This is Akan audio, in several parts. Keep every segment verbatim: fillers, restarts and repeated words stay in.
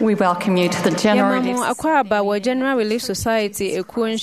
We welcome you to the General Relief Society. General Relief Society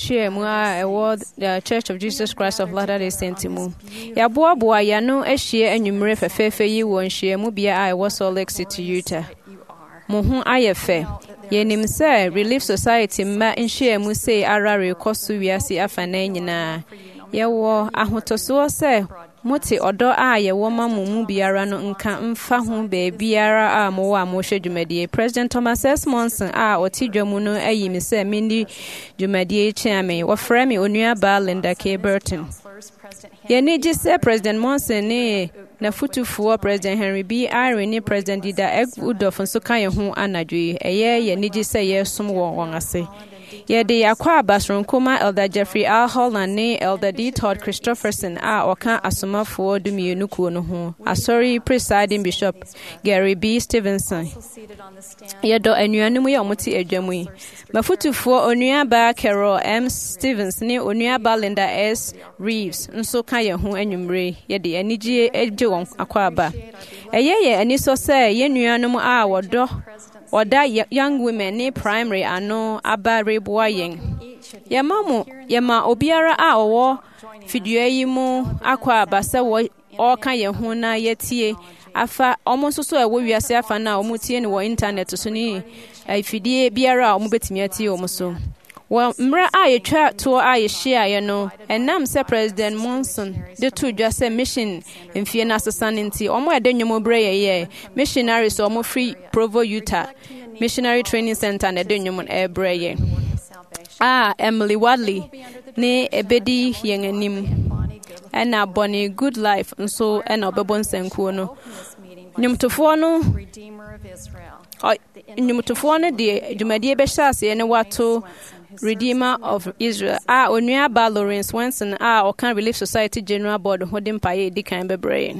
the Church of Jesus Christ of Latter-day Saints mu. Ya boa boa ya no ehie anwumre fefefe yi won hie mu bia ai wo Salt Lake City, Utah. Mo hu ayefe. Yenim se Relief Society ma nhie mu sei arare koso wiase afana nyina. Ye wo ahotoso se Moti odo a ye woma mumu biara no nka mfa ho be biara a mo wa mo hwe dwumadie. President Thomas S. Monson a oti dwamu no ayi mi se mindi dwumadie chairman wo frɛ me onua ba Linda K. Burton. Ye ni ji se President Monson ne na futufuo President Henry B. Irene ne President Dida Egwudof nso kan ye ho anadwe eye ye ni ji se ye som won won ase. Ye de akwa basronkoma Elder Jeffrey R. Holland ne Elder D. Todd Christopherson a oka asomafo dumienu kuo no ho. Asori presiding Bishop Gary B. Stevenson. Ye do anuanu mu ye omoti adwamu yi. Mafutufo onua ba Carol M. Stevens ne onua ba Linda S. Reeves nso ka ye ho anwumre. Ye de anigye eje won akwa ba. Eye ye aniso se ye nuanu a wodo Oda young women ni primary ano aba reboa yen. Yema mu yema obiara a owo fidua yi mu akwa aba se wo oka ye ho na yetie afa omo soso e wo wiase afa na omo tie ne wo internet so ni afidie biara omo betimi atie omo so. Well, mra a yetwa to a ye share ye no enam se President Monson de to dwa se mission mfie na asesanenti omo ede nwomo bre ye ye missionaries omo free Provo, Utah Missionary Training Center na ede nwomo e bre ye ah Emily Wadley ne ebedi yen anim ena Bonnie Good Life nso ena obebon sankuo no nyumtofo no nyumtofo no de dwumadie be hyase ne wato Redeemer of Israel. Ah, onua ba Lawrence Wenson. Ah, Okan Relief Society General Board holding paye di kan bebre.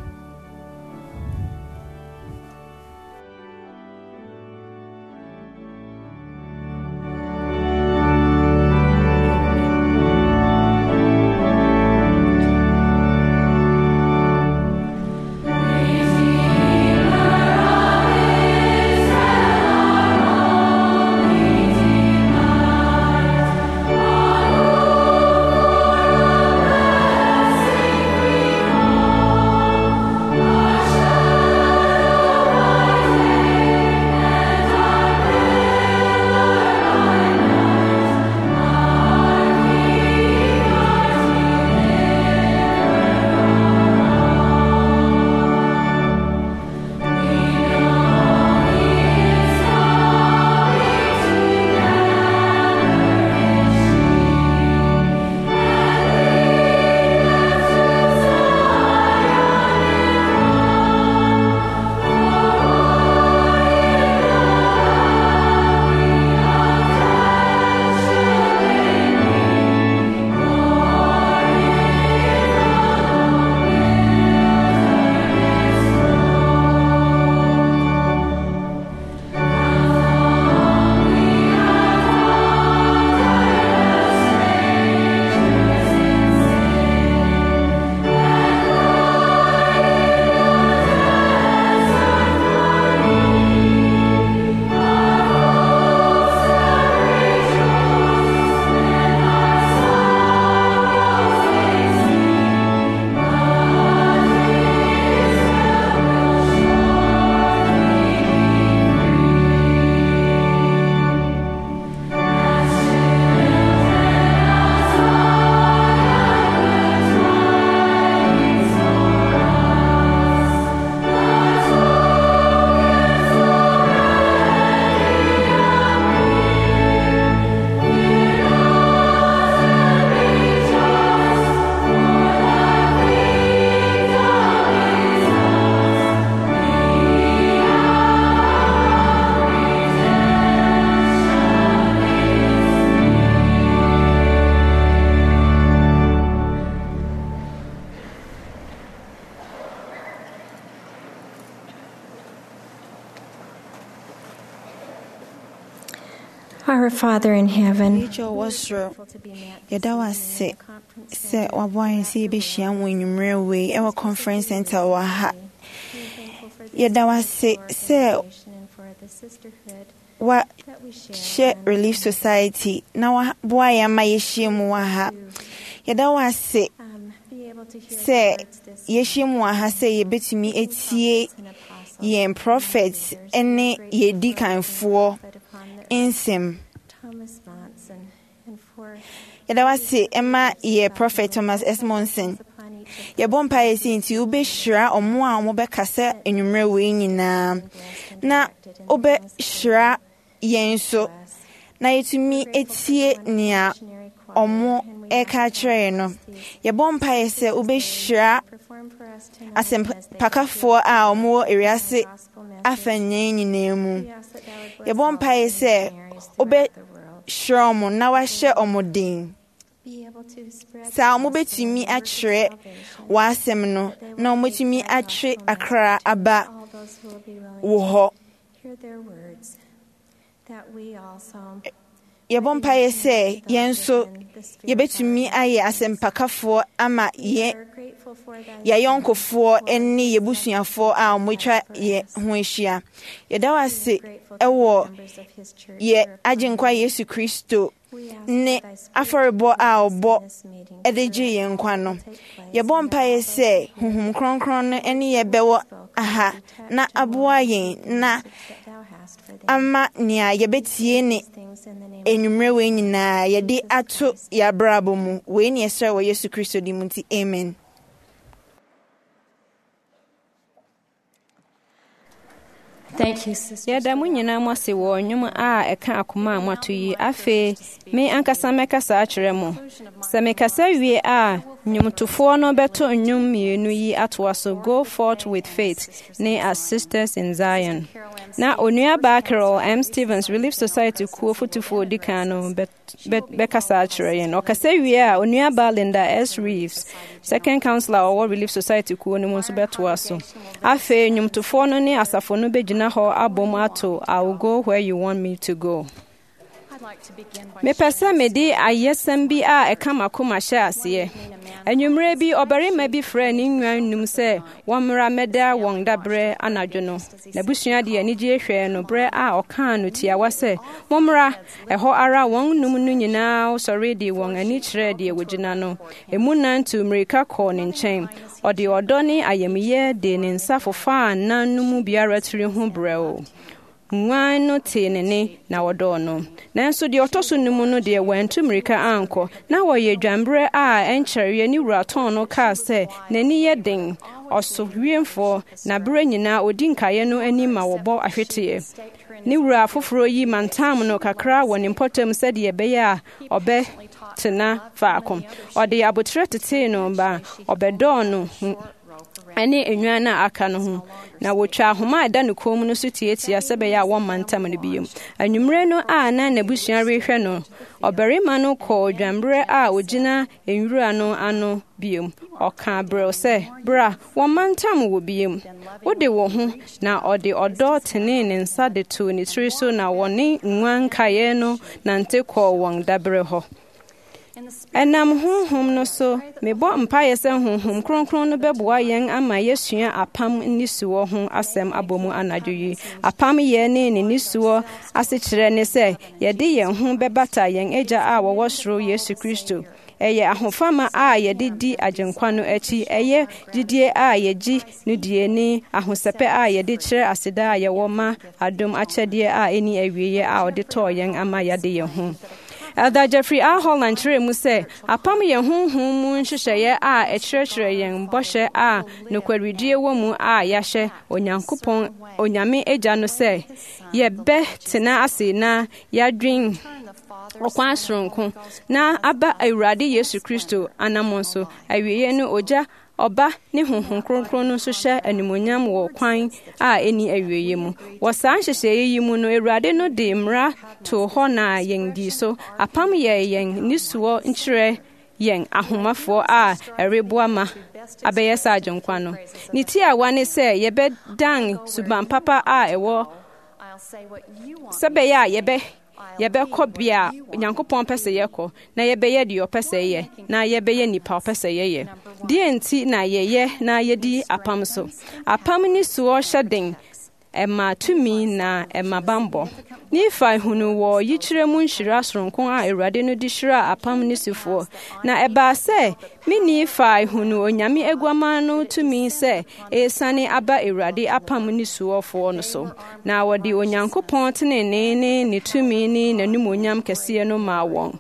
Our Father in heaven, Yadawase se waboy si be hia wonwumre we e conference center wa ha. Yadawase se wa share Relief Society na wa boa ya ma yeshie mu wa ha yeda wa se se yeshie mu wa ha se ye betumi etie ye prophets ene ye dikanfo insem yeda wa se ema ye prophet Thomas S. Monson ye bompa ye sinti ube shira omo a omo be kasa enwumre we nyina na obe shira yenso na yetumi etie nia omo eka kire no ye bompa ye se ube shira asem pakafo a omo eriase afanye nyina mu ye bompa ye se obe shira omo na wa hye omo din sa omo betumi akire wa asem no na omo betumi akire akra aba wo ho ye bompa ye se yenso ye betumi aye asempakafo ama ye ya yonkofo eni ye busuafo a omotwa ye ho ehia ye dawase ewo ye aginkwa Yesu Kristo ne aforebo a obo edeje ye nkwa no ye bompa ye se huhum kronkron no eni ye bewo aha na aboa yen na ama nia ye betie ne enwumre we nyina ye de ato ya brabo mu we ne esre wo Yesu Kristo di munti amen. Thank you, sister. Yada mu nyina mo se wo nwum a eka akoma amato yi afe me ankasa mekasa akire mo se mekasa wie a nwumtofo no beto nwum mienu yi atoaso go forth with faith ne as sisters in Zion na onua ba Carol M Stevens Relief Society kuo fotufo dikano bet bekasa akire yen okasa wie a onua ba Linda S Reeves second counselor of Relief Society kuo no nso beto aso afe nwumtofo no ne asafo no begina ho abomato I will go where you want me to go. Me pesa me di ayesem bi a ekama koma hye ase anwumre bi obarima bi frɛ ne nwan num sɛ wɔmra meda wɔn dabre anadwo no na busua de anigye hwɛ no bre a ɔka no tiawa sɛ wɔmra ɛhɔ ara wɔn num no nyinaa sɔre de wɔn ani kyerɛ de wogina no emu nantu mrika kɔ ne nkyɛn ɔde ɔdɔ ne ayamye de ne nsa fofa nanum biara tiri ho brɛo nwan no te ne ne na wɔdɔ no nanso de ɔtɔso num no de wantu mrika anko na wɔyɛ dwambre a ɛnkyɛre ni wuraton no ka sɛ n'ani yɛ den ɔso wiemfo na bre nyina odi nkaye no ani ma wɔbɔ ahwetee ni wura foforo yi mantam no kakra wɔ ne mpɔtam sɛ de ɛbɛyɛ a ɔbɛ tena faako ɔde abotre tete no ba ɔbɛdɔ no ane enwan na aka no ho na wotwa homa ada no kom no so tietia sɛbɛyɛ a wɔn mantam no biem anwumre no a na nabusua rehwɛ no ɔbarima no kɔ dwambre a ogina enwura no ano biem ɔka brɛw sɛ bra wɔn mantam wɔ biem wode wo ho na ɔde ɔdɔ tene ne nsa de to ne tiri so na wɔne nwan kae no nante kɔ wɔn dabre hɔ Enam honhom no so mebɔ mpae sɛ honhom kronkron no bɛboa yɛn ama yɛsua apam nisuo ho asɛm abomu anadwo yi apam yɛ ne ne nisuo asekyerɛ ne sɛ yɛde yɛn ho bɛbata yɛn agya a wɔwɔ soro Yesu Kristo ɛyɛ ahofama a yɛde di agyenkwa no akyi ɛyɛ didie a yɛgyi no die ne ahosɛpɛ a yɛde kyerɛ aseda a yɛwɔ ma adom akyɛdeɛ a ɛni awieɛ a ɔde tɔɔ yɛn ama yɛde yɛn ho Elder Jeffrey A. Holland kyerɛ mu sɛ apam yɛn honhom mu nhyehyɛeɛ a ɛkyerɛkyerɛ yɛn bɔhyɛ a nokwaridie wɔ mu a yɛahyɛ Onyankopɔn Onyame agya no sɛ yɛbɛ tena ase na yɛadwen ɔkwan soronko na aba Awurade Yesu Kristo anamɔ so awieɛ no ogya Oba ne honhom kronkron no so hyɛ animonyam wɔ kwan a eni awieɛ mu wɔ saa nhyehyɛeɛ yi mu no Awurade no de mmara to hɔ na yɛn di so apam yɛ yɛn nisuo nkyerɛ yɛn ahomafoɔ a ɛreboa ma abɛyɛ sɛ agyenkwa no ne ti a wane sɛ yɛbɛdan suban papa a ɛwɔ sɛbɛyɛ a yɛbɛ yɛbɛkɔ bia Nyankopɔn pɛ sɛ yɛkɔ na yɛbɛyɛ deɛ ɔpɛ sɛ yɛ na yɛbɛyɛ nipa ɔpɛ sɛ yɛyɛ deɛ nti na yɛyɛ na yɛdi apam so apam ni suo hyɛ den ɛma tumi na ɛma bambɔ. Nifa hunu wɔ yikyerɛ mu nhyira soronko a Awurade no de hyira apam ne sifoɔ. Na ɛbaa sɛ me nifa hunu onyame aguama no tumi sɛ ɛsane aba Awurade apam ne suɔfoɔ no so. Na wɔde Onyankopɔn tenenee ne ne tumi ne n'animonyam kɛseɛ no maa wɔn.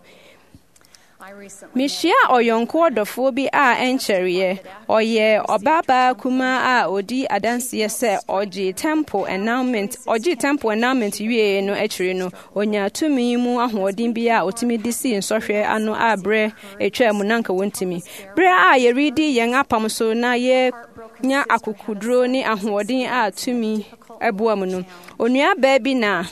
Mishia ɔyɔnko ɔdɔfoɔ bi a ɛnkyɛreɛ. Ɔyɛ ɔbaabaa kumaa a odi adanseɛ sɛ ɔgye temple endowment ɔgye temple endowment wie no akyiri no onya tumi mu ahoɔden bi a otumi de si nsɔhwɛ ano a brɛ etwa mu nanka wontimi. Brɛ a yɛredi yɛn apam so na yɛ nya akokuduro ne ahoɔden a tumi ɛboa mu no. Onua baabi na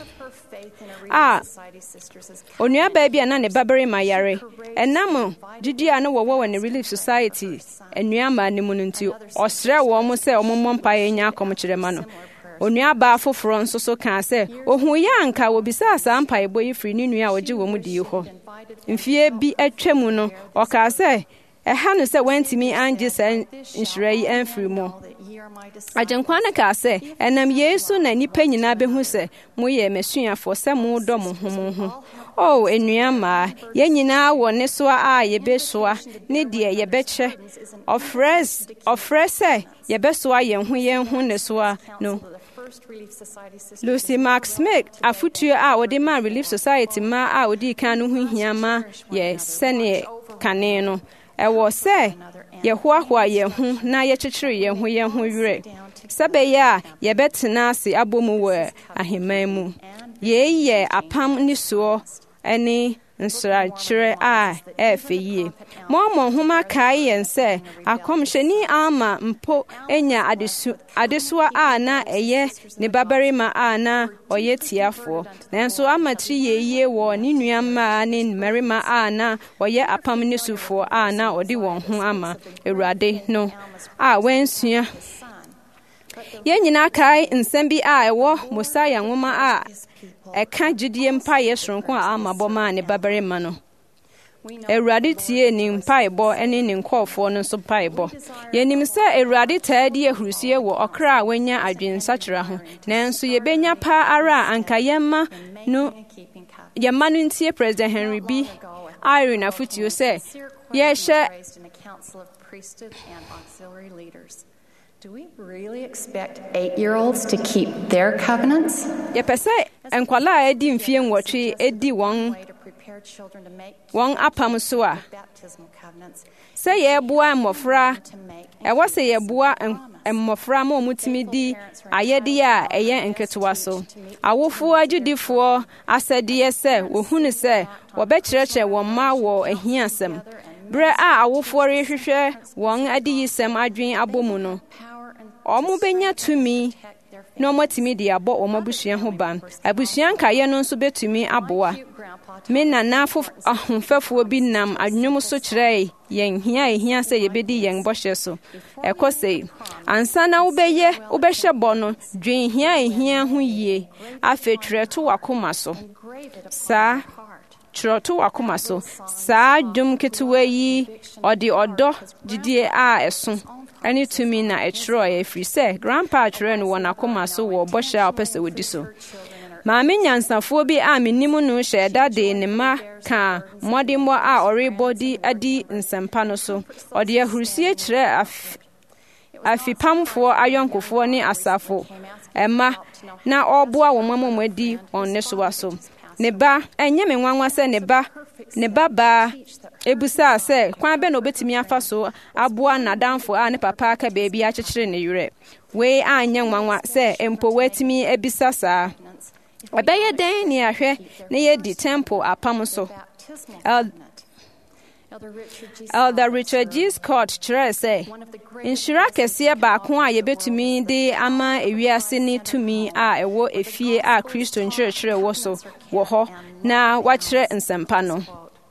a onua baabi a na ne babarima yare ɛnam gyidi a no wɔwɔ wɔ ne Relief Society enua ma ne mu no nti ɔsrɛ wɔn mo sɛ ɔmo mmɔ mpaeɛ nya akɔmkyerɛ ma no. Onua baa foforɔ nso so kaa sɛ ohun yɛ anka wobisa saa mpaebɔ yi firi ne nua a ɔgye wɔ mu di hɔ. Mfie bi atwa mu no ɔkaa sɛ ɛha no sɛ wantimi angye sɛ nhyira yi amfiri mu. Agyenkwa no kaa sɛ ɛnam Yesu na nipa nyinaa behu sɛ moyɛ masuafoɔ sɛ modɔ mo ho mo ho. Oh, enua maa yɛn nyinaa wɔ ne soa a yɛbɛsoa ne deɛ yɛbɛkyɛ. Ɔfrɛ ɔfrɛ sɛ yɛbɛsoa yɛn ho yɛn ho ne soa no. Lucy Mark Smith afutuo a wɔde ma Relief Society ma a wɔde kan no ho hia ma yɛ sɛne kane no. Ɛwɔ sɛ yɛhoahoa yɛn ho na yɛkyekyere yɛn ho yɛn ho werɛ. Sɛ bɛyɛ a yɛbɛtena ase abɔ mu wɔ ahemman mu. Yei yɛ apam ne soɔ ne nsrakyerɛ a ɛɛfɛ yie. Mɔmɔ nhoma kae yɛn sɛ akɔmhyɛni ama mpo enya adesu adesoa a na ɛyɛ ne babarima a na ɔyɛ tiafoɔ. Nanso ama tiri yɛyie wɔ ne nuammaa ne mmarima a na ɔyɛ apam ne sufoɔ a na ɔde wɔn ho ama Awurade no a wɔnsua. Yɛn nyinaa kae nsɛm bi a ɛwɔ Mosaia nwoma a ɛka gyidie mpaeɛ soronko a ama bɔ maa ne babarima no. Awurade tie ne mpaebɔ ne ne nkɔɔfoɔ no nso mpaebɔ. Yɛnim sɛ Awurade taa di ahurusie wɔ ɔkra a wanya adwensakyera ho. Nanso yɛbɛnya paa ara a anka yɛma no yɛma no ntie President Henry B. Irene afutuo sɛ yɛhyɛ. Do we really expect eight-year-olds to keep their covenants? Yɛpɛ sɛ nkwalaa a edi mfie nwɔtwe edi wɔn wɔn apam so a sɛ yɛboa mmɔfra ɛwɔ sɛ yɛboa mmɔfra ma ɔmutumi di ayɛdeɛ a ɛyɛ nketewa so. Awofoɔ agyidifoɔ asɛdeɛ sɛ wɔhunu sɛ wɔbɛkyerɛkyerɛ wɔn mma wɔ ahiasɛm. Brɛ a awofoɔ rehwehwɛ wɔn adiyisɛm adwen abɔ mu no. Ɔmo benya tumi na ɔmo tumi de abɔ ɔmo abusua ho ban. Abusua nkaeɛ no nso betumi aboa. Me nana ahofɛfoɔ bi nam adwom so kyerɛ yɛn hia ehia sɛ yɛbɛdi yɛn bɔhyɛ so. Ɛkɔ sɛ ansa na wobɛyɛ wobɛhyɛ bɔ no dwen hia ehia ho yie. Afei twerɛto wakoma so. Saa twerɛto wakoma so. Saa dwom ketewa yi ɔde ɔdɔ gyidie a ɛso ɛne tumi na ɛkyerɛ ɛfiri sɛ grandpa kyerɛ no wɔ n'akoma so wɔ bɔhyɛ a ɔpɛ sɛ wodi so. Maame nyansafoɔ bi a menim no hyɛ ɛda de ne mma ka mmɔdemmɔ a ɔrebɔ di adi nsɛmpa no so. Ɔde ahurusie kyerɛ afipamfoɔ ayɔnkofoɔ ne asafo ɛma na ɔboa wɔn mma wɔn adi wɔn ne soa so. Ne ba ɛnyɛ me nwanwa sɛ ne ba ne ba baa ebusa sɛ kwan bɛ na obetumi afa so aboa n'adamfo a ne papa aka baabi akyekyere ne werɛ. Wei anyɛ nwanwa sɛ mpo watumi ebisa saa. Ɛbɛyɛ dɛn ne ahwɛ ne yɛdi temple apam so. Elder Richard G. Scott kyerɛ sɛ nhyira kɛseɛ baako a yɛbɛtumi de ama ewiase ne tumi a ɛwɔ efie a Kristo nkyerɛkyerɛ wɔ so wɔ hɔ na wakyerɛ nsɛmpa no.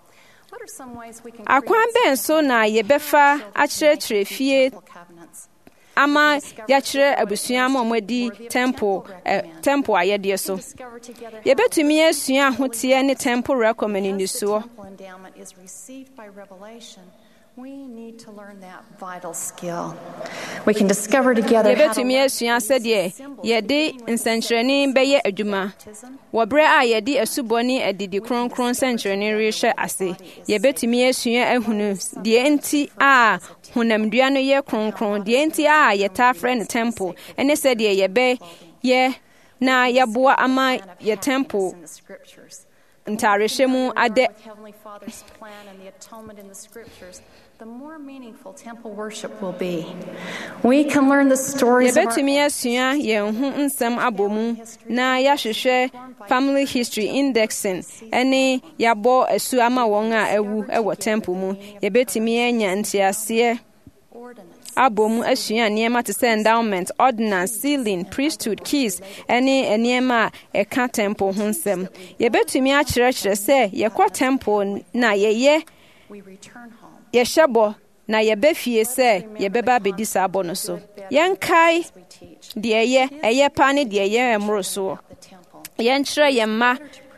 Akwan bɛn so na yɛbɛfa akyerɛkyerɛ fie ama yɛakyerɛ abusua ma ɔmadi temple eh, temple ayɛdeɛ so. Yɛbɛtumi asua ahoteɛ ne temple recommend ni soɔ. We need to learn that vital skill. We can discover together how to yɛbɛtumi asua sɛdeɛ yɛde nsɛnkyerɛnne bɛyɛ adwuma wɔ berɛ a yɛde asubɔ ne adidi kronkron nsɛnkyerɛnne rehyɛ ase. Yɛbɛtumi asua ahunu deɛ nti a honamdua no yɛ kronkron, deɛ nti a yɛtaa frɛ no temple, ɛne sɛdeɛ yɛbɛyɛ na yɛboa ama yɛ temple ntarehyɛ mu ade. Heavenly Father's plan and the atonement in the scriptures, the more meaningful temple worship will be. We can learn the stories of our yɛbɛtumi asua yɛn ho nsɛm abɔ mu na yɛahwehwɛ family history indexing ɛne yɛabɔ asu ama wɔn a awu ɛwɔ temple mu. Yɛbɛtumi anya nteaseɛ abɔ mu asua nneɛma te sɛ endowment, ordinance, sealing, priesthood, keys ɛne nneɛma a ɛka temple ho nsɛm. Yɛbɛtumi akyerɛkyerɛ sɛ yɛkɔ temple na yɛyɛ yɛhyɛ bɔ na yɛbɛ fie sɛ yɛbɛba abɛdi saa bɔ no so. Yɛnkae deɛ ɛyɛ ɛyɛ pa ne deɛ ɛyɛ ɛmmoro soɔ. Yɛnkyerɛ yɛn mma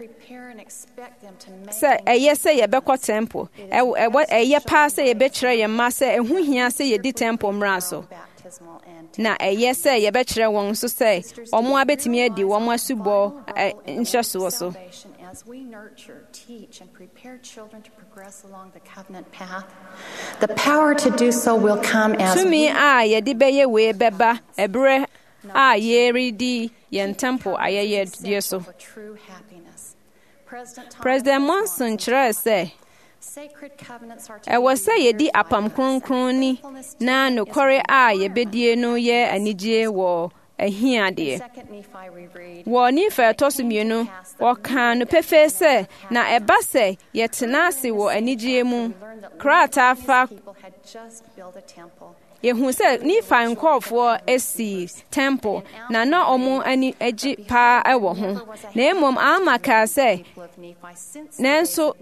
sɛ ɛyɛ sɛ yɛbɛkɔ temple, ɛyɛ paa sɛ yɛbɛkyerɛ yɛn mma sɛ ɛho hia sɛ yɛdi temple mmara so, na ɛyɛ sɛ yɛbɛkyerɛ wɔn nso sɛ ɔmo abɛtumi adi wɔn asubɔ nhyɛsoɔ so. As we nurture, teach, and prepare children to progress along the covenant path, the power to do so will come as tumi a yɛde bɛyɛ wei bɛba ɛberɛ a yɛredi yɛn temple ayɛyɛdeɛ so. President Monson kyerɛɛ sɛ ɛwɔ sɛ yɛdi apam kronkron ni na nokware a yɛbɛdie no yɛ anigye wɔ ahiadeɛ. Wɔ Nefi ɛtɔ so mmienu, wɔkaa no pefee sɛ na ɛba sɛ yɛtena ase wɔ anigye mu krataa fa yɛhu sɛ Nefi nkɔɔfoɔ asi temple na na ɔmo ani agye paa ɛwɔ ho, na mmom ama kaa sɛ nanso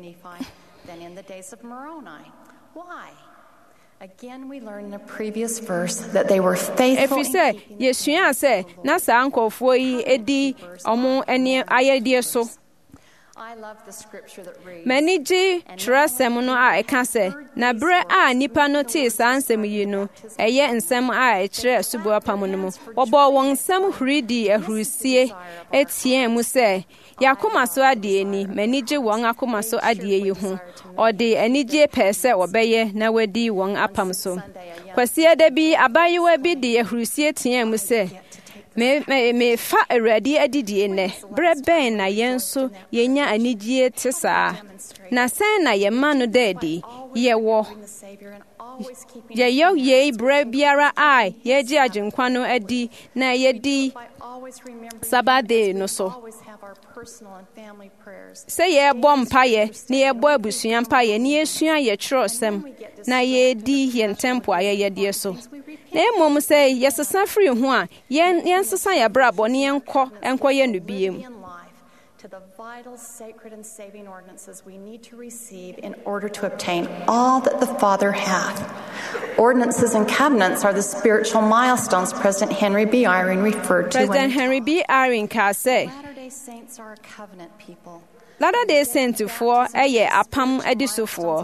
Again, we learned in a previous verse that they were faithful. Ɛfiri sɛ yɛsua sɛ na saa nkɔɔfoɔ yi edi ɔmo ani ayɛdeɛ so. M'ani gye twerɛsɛm no a ɛka sɛ na berɛ a nnipa no tee saa nsɛm yi no ɛyɛ nsɛm a ɛkyerɛ asubɔ apam no mu. Wɔbɔɔ wɔn nsɛm huri di ahurusie ɛteɛ mu sɛ yɛakoma so adeɛ ni, m'ani gye wɔn akoma so adeɛ yi ho. Ɔde anigye pɛɛ sɛ wɔbɛyɛ na wadi wɔn apam so. Kwasiɛ da bi abayewa bi de ahurusie teɛ mu sɛ mefa Awurade adidie nnɛ, berɛ bɛn na yɛn nso yɛnya anigye te saa, na sɛn na yɛma no da adi yɛwɔ yɛyɛ yei berɛ biara a yɛgye agyenkwa no adi na yɛdi Sabbath no so. Sɛ yɛbɔ mpayɛ na yɛbɔ abusua mpayɛ na yɛsua yɛtwerɛsɛm na yɛdi yɛn temple ayɛyɛdeɛ so. Na mmom sɛ yɛsesa firi ho a yɛnsesa yɛbrabɔ ne yɛnkɔ ɛnkɔyɛ no biem. To the vital, sacred, and saving ordinances we need to receive in order to obtain all that the Father hath. Ordinances and covenants are the spiritual milestones President Henry B. Eyring referred to. President Henry B. Eyring ka sɛ Latter-day Saints are a covenant people. Latter-day Saintsfoɔ ɛyɛ apam adisofoɔ.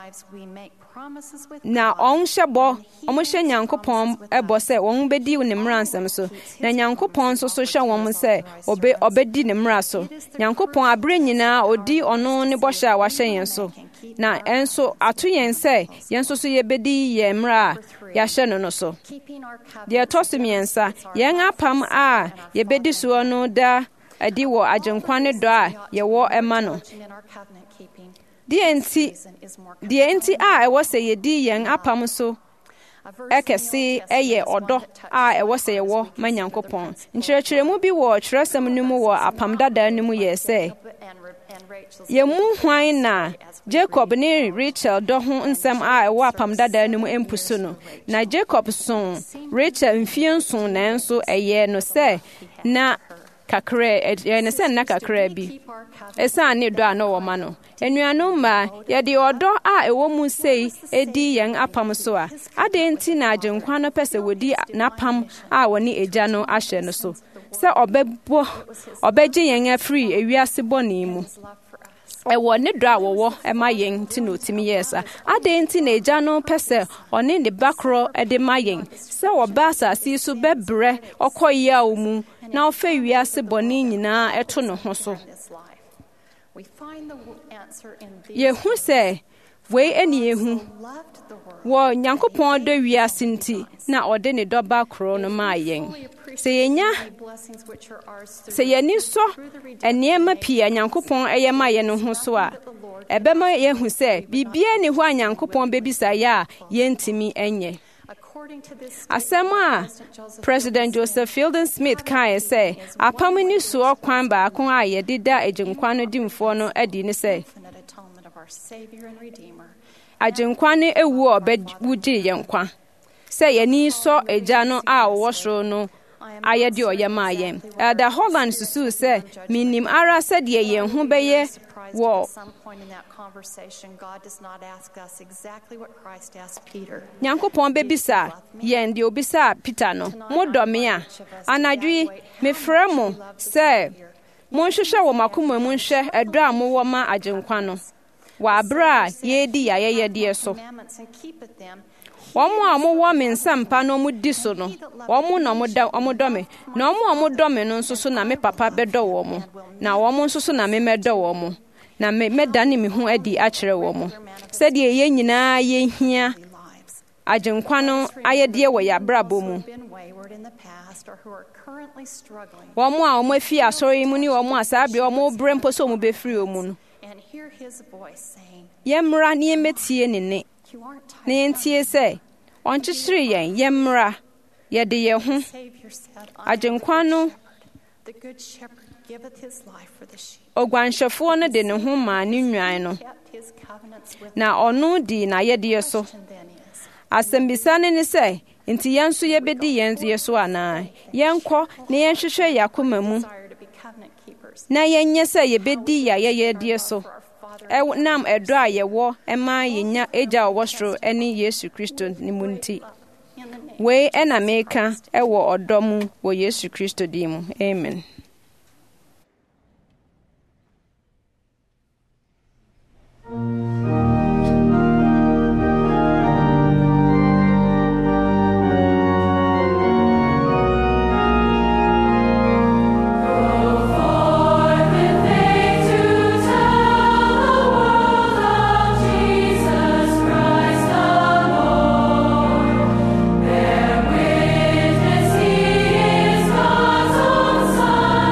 Na ɔnhyɛ bɔ, ɔmohyɛ Nyankopɔn ɛbɔ sɛ wɔn bɛdi ne mmara nsɛm so. Na Nyankopɔn nso so hyɛ wɔn sɛ ɔbɛ ɔbɛdi ne mmara so. Nyankopɔn abere nyinaa odi ɔno ne bɔhyɛ a wahyɛ yɛn so. Na ɛnso ato yɛn sɛ yɛn nso so yɛbɛdi yɛn mmara a yɛahyɛ no no so. Deɛ ɛtɔ so mmiɛnsa, yɛn apam a yɛbɛdi soɔ no da adi wɔ agyenkwa ne dɔ a yɛwɔ ɛma no. Deɛ nti deɛ nti a ɛwɔ sɛ yɛdi yɛn apam so ɛkɛse ɛyɛ ɔdɔ a ɛwɔ sɛ yɛwɔ ma Nyankopɔn. Nkyerɛkyerɛmu bi wɔ twerɛsɛm no mu wɔ apam dadaa no mu yɛ sɛ yɛn mu hwan na Jacob ne Rachel dɔ ho nsɛm a ɛwɔ apam dadaa no mu mpu so no. Na Jacob so Rachel mfie nson nanso ɛyɛ no sɛ na kakra ɛyɛ no sɛ nna kakra bi ɛsiane ne dɔ a na wɔma no. Anuanom ma yɛde ɔdɔ a ɛwɔ mu sei edi yɛn apam so a adɛn nti na agyenkwa no pɛ sɛ wɔdi n'apam a wɔne agya no ahyɛ no so sɛ ɔbɛbɔ ɔbɛgye yɛn afiri ewiase bɔne mu. ɛwɔ ne dɔ a wɔwɔ ɛma yɛn nti na otimi yɛ sa adɛn nti na agya no pɛ sɛ ɔne ne ba korɔ ɛde ma yɛn sɛ wɔba asase yi so bɛbrɛ ɔkɔ yaw mu na ɔfa wiase bɔne nyinaa ɛto ne ho so yɛhu sɛ wei ɛne yɛhu wɔ Nyankopɔn dɔ wiase nti na ɔde ne dɔba korɔ no maa yɛn sɛ yɛnya sɛ yɛni sɔ nneɛma pii a Nyankopɔn ɛyɛ ma yɛn no ho so a ɛbɛma yɛhu sɛ biribiara ni hɔ a Nyankopɔn bɛbisa yɛ a yɛntimi ɛnyɛ asɛm a President Joseph Fielding Smith kae sɛ apam ni soɔ kwan baako a yɛde da agyenkwa no dimfoɔ no adi ne sɛ agyenkwa no ewu a ɔbɛwu gye yɛn kwa sɛ yɛni sɔ agya no a ɔwɔ soro no ayɛ de ɔyɛ maa yɛn Elder Holland susuw sɛ minim ara sɛdeɛ yɛn ho bɛyɛ wɔ Nyankopɔn bɛbisa yɛn deɛ obisa Peter no modɔ me a anadwo yi mefrɛ mo sɛ monhwehwɛ wɔ makoma mu nhwɛ ɛdɔ a mowɔ ma agyenkwa no wɔ abere a yɛredi yɛayɛyɛdeɛ so wɔn a wɔwɔ me nsa mpa na wɔn di so no wɔn na wɔn dɔ me na wɔn a wɔdɔ me no nso so na me papa bɛdɔ wɔn na wɔn nso so na me mɛdɔ wɔn na me mɛdane me ho adi akyerɛ wɔn sɛdeɛ yɛn nyinaa yɛhia agyenkwa no ayɛdeɛ wɔ yɛabrabɔ mu wɔn a wɔn afi asɔre yi mu ne wɔn a saa bere wɔn brɛ mpo sɛ wɔn bɛfiri wɔn mu no yɛmmra ne yɛmmɛtie ne nne na yɛntie sɛ ɔnkyekyere yɛn yɛmmra yɛde yɛn ho agyenkwa no oguanhwɛfoɔ no de ne ho maa ne nnwan no na ɔno di n'ayɛdeɛ so asɛmbisa no ne sɛ nti yɛn nso yɛbɛdi yɛn deɛ so anaa yɛnkɔ na yɛnhwehwɛ yɛn akoma mu na yɛnyɛ sɛ yɛbɛdi yɛayɛyɛdeɛ so nam ɛdɔ a yɛwɔ ɛma yɛnya agya a ɔwɔ soro ne Yesu Kristo ne mu nti wei ɛna meka ɛwɔ ɔdɔ mu wɔ Yesu Kristo din mu amen.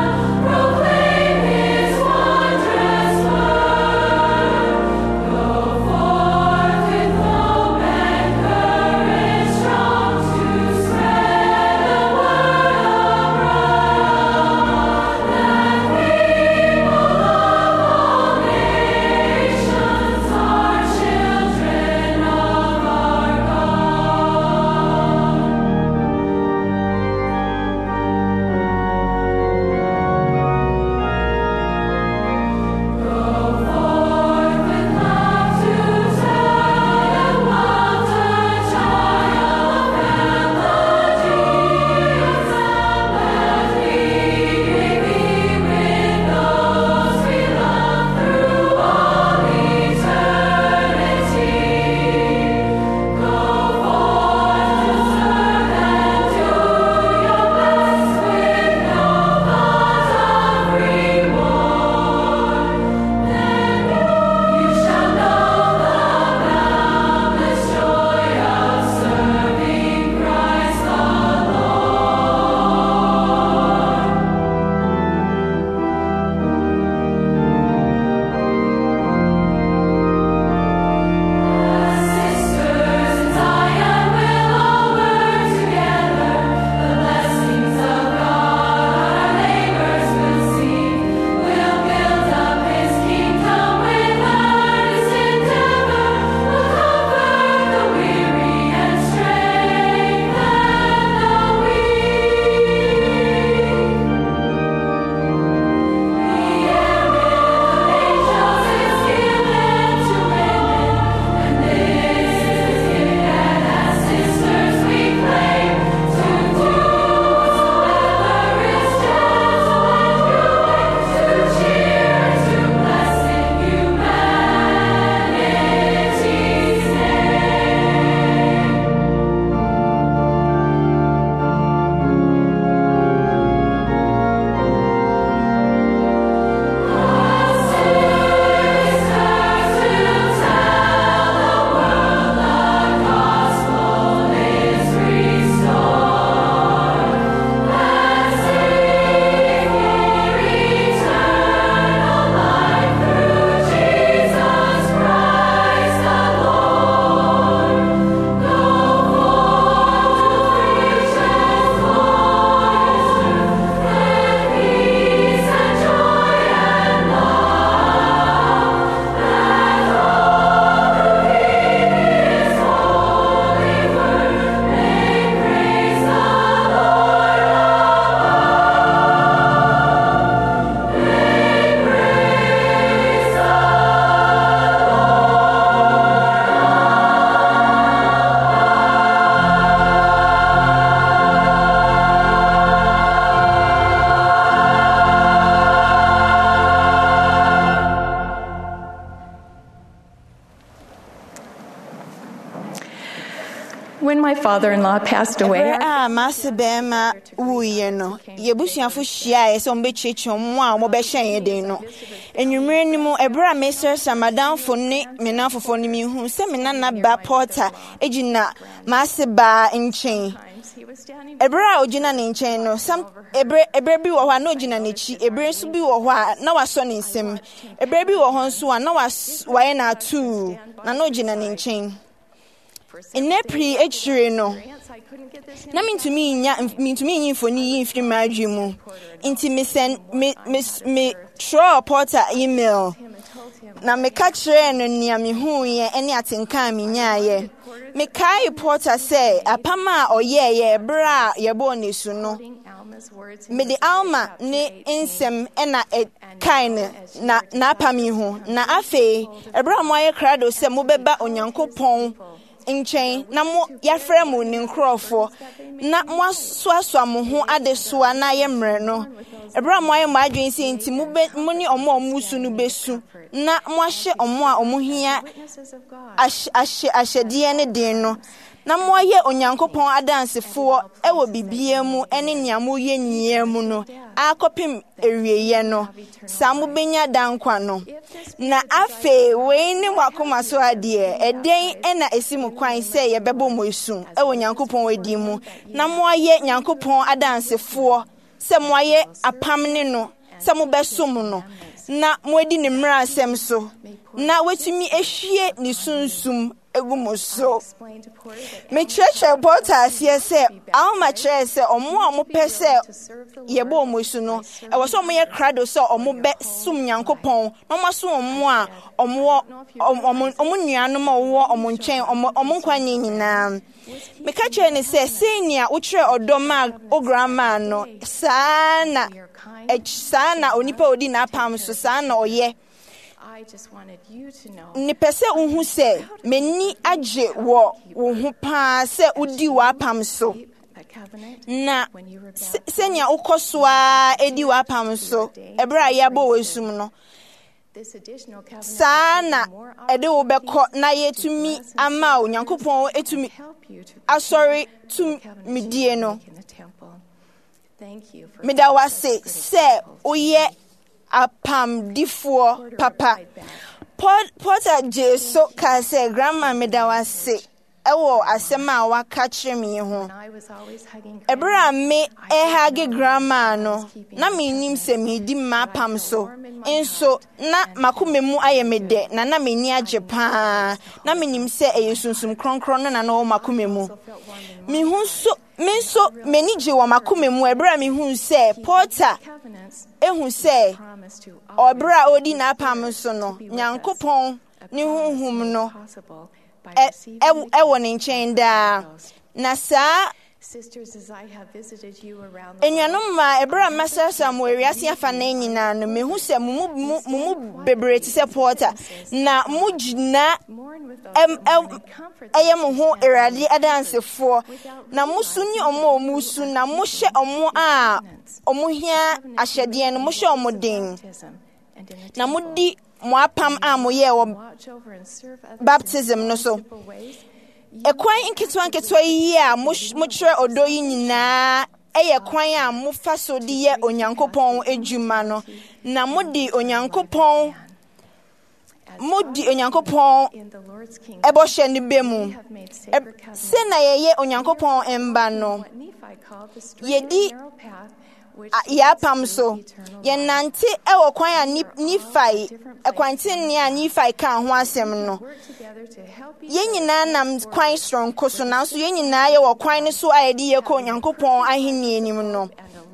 Oh When my father-in-law passed away, Ah, Master Bema, we know. Yebusian for Shia, some bitch on one, Mobeshan, they know. And you mean more a bra, Mister Madame for Nick, Mena for Phony me, who seminana ba porter, Egina, Master Bar in chain. Ebra ojina ne nchen no sam ebre ebre bi wo hwa na ojina ne chi ebre so bi wo hwa na waso ne nsem ebre bi wo ho nso a na waye na atu na na ojina ne nchen enepri echire no na mintumi nya mintumi yin foni yin firi madwi mu inti me send me me throw porter email na me ka kire no nia me hu ye ene atenkan me nyaye me kai porter say apama oye ye bra ye bo ne su no me de alma ne insem ena e kind na na apami hu na afe ebra mo ye krado se mo beba onyankopon nchen na mo yafre mo ne nkrofo na mo asoasoa mo ho adesoa na ye mre no ebra mo ye madwen se nti mo be mo ni omo omusu no besu na mo ahye omo a omo hia ahye ahyede ne den no na mo ye onyankopon adansefo e wo bibia mu ene nia mo ye nyia mu no akopim ewieye no samu benya dankwa no na afe we ni wakoma so ade eden ena esimu kwan se ye bebo mo esu e wo nyankopon wadi mu na mo ye nyankopon adansefo se mo ye apam ne no se mo besom no na mo edi ne mra asem so na wetumi ehwie ni sunsum egumoso me church porter sie se aw ma church se omo omo pese yebo omo su no e wo so omo ye krado so omo be sum nyankopon no ma so omo a omo omo omo nuanu ma wo omo nchen omo omo nkwanye nyina me ka chere ne se senior wo kire odoma o grandma no sana e sana onipa odi na pam so sana oye I just wanted you to know. Ni pese unhu se meni aje wo wo hu pa se udi wa pam so na senya ukosoa edi wa pam so ebra ya bo wesum no sana ede wo beko na yetumi ama onyankopon etumi asori tu midie no me da wase se oye apam difo papa Porter Jesu ka se grandma me da wase ewo asema wa ka kire me ho ebra me e hage grandma no na me nim se me di ma pam so enso na makomemu aye me de na na me ni age pa na me nim se e yesunsum kronkron na na o makomemu me hu so me so me ni je wo makomemu ebra me hu se Porter ehu se obra odi na pam so no nyankopon ni huhum no e e wo ne nchen da na sa sisters as I have visited you around enyanum ma ebra masasa mo ewiase afa na nyina no mehu se mu mu bebreti se Porter na mu gina em eye mo ho erade adansefo na musu ni omo omusu na mo hye omo a omo hia ahyede no mo hye omo den na mudi mo apam a mo ye wo baptism no so ekwan nketwa nketwa yi a mo kire odo yi nyina eye kwan a mo fa so di ye onyankopon edwuma no na modi onyankopon modi onyankopon ebo hye ne bemu se na ye ye onyankopon emba no yedi ya pam so ye nante ewo kwan a ni fai ekwantin ni a ni fai ka ho asem no ye nyina nam kwan strong koso na so ye nyina ye wo kwan ne so ayedi ye ko nyankopon ahini enim no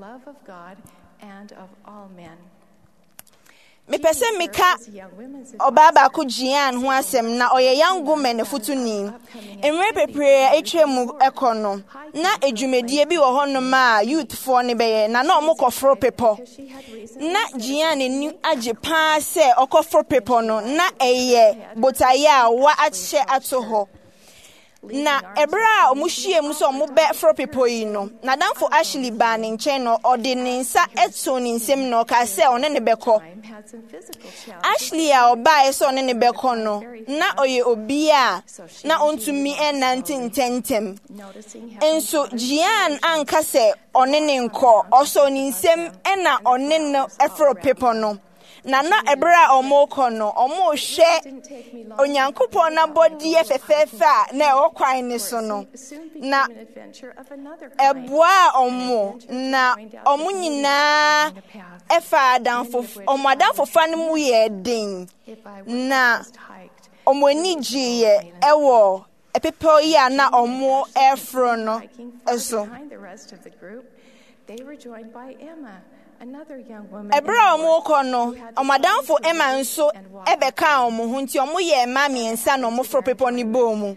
me pese meka obaba ko Gian ho asem na oye young woman futuni enwe pepre etwemu ekono na edwumedie bi wo hono ma youth for ne beye na na omokofro pepo na Gian ni age pa se okofro pepo no na eye botaya wa ache ato ho na ebra omuhie mu so ombe fro people yi no na danfo Ashley ba ne nchen no ode ne nsa eto ne nsem no ka se one ne beko Ashley a oba e so one ne beko no na oye obi a na ontumi enante ntentem enso Gian anka se one ne nko oso ne nsem ena one no efro people no na na ebra omoko no omo hwe onyankopon na body efefefa na okwan ni so no na eboa omo na omo nyina efa adanfo omo adanfo fa no mu ye den na omo ni giye ewo epepe ya na omo efro no eso they were joined by Emma. Ebra omoko no omadanfo Emma nso ebeka omo hu nti omo ye ma miensa no mo fro pepo ni bomu.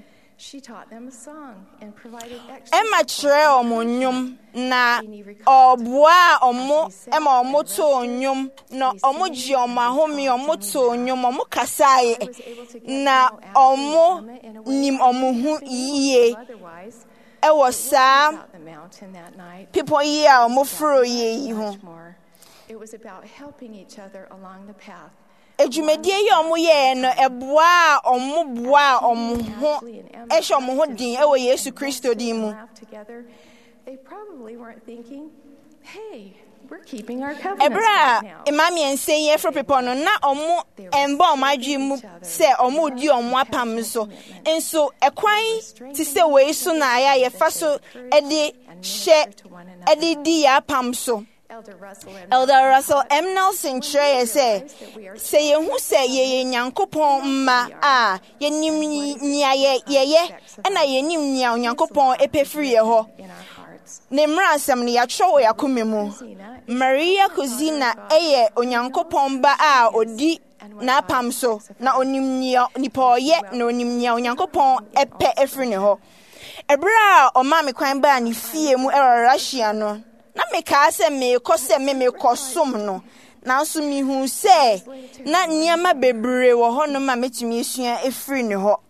Emma chere omo nyum na obua omo Emma omo to nyum no omo ji omo ahomi omo to nyum omo kasaye na omo nim omo hu iye ewo sa people here omo fro ye hu. It was about helping each other along the path. Ejumedie ye omo ye no eboa omo boa omo ho ehwe omo ho din ewo Yesu Kristo din mu. They probably weren't thinking, "Hey, we're keeping our covenant." Ebra imami ense ye fro people no na omo emba omadwi mu se omo di omo apam so. Enso ekwan ti se we so na aya ye fa so ede hye ede di apam so. Elder Russell M. Nelson Trey say, say ye who say ye nyankopon ma a ye nim nya ye ye and I ye nim nya nyankopon epefri ye ho. Nemra asem ne ya tro ya kumemu. Maria Kuzina eye onyankopon ba a odi na pam so na onim nya nipa ye na onim nya onyankopon epe efri ne ho. Ebra o ma me kwan ba ne fie mu era Russia no. Na me ka se me ko se me me kosom no na so mi hu se na niama bebre wo ho no ma metumi esua efri ne ho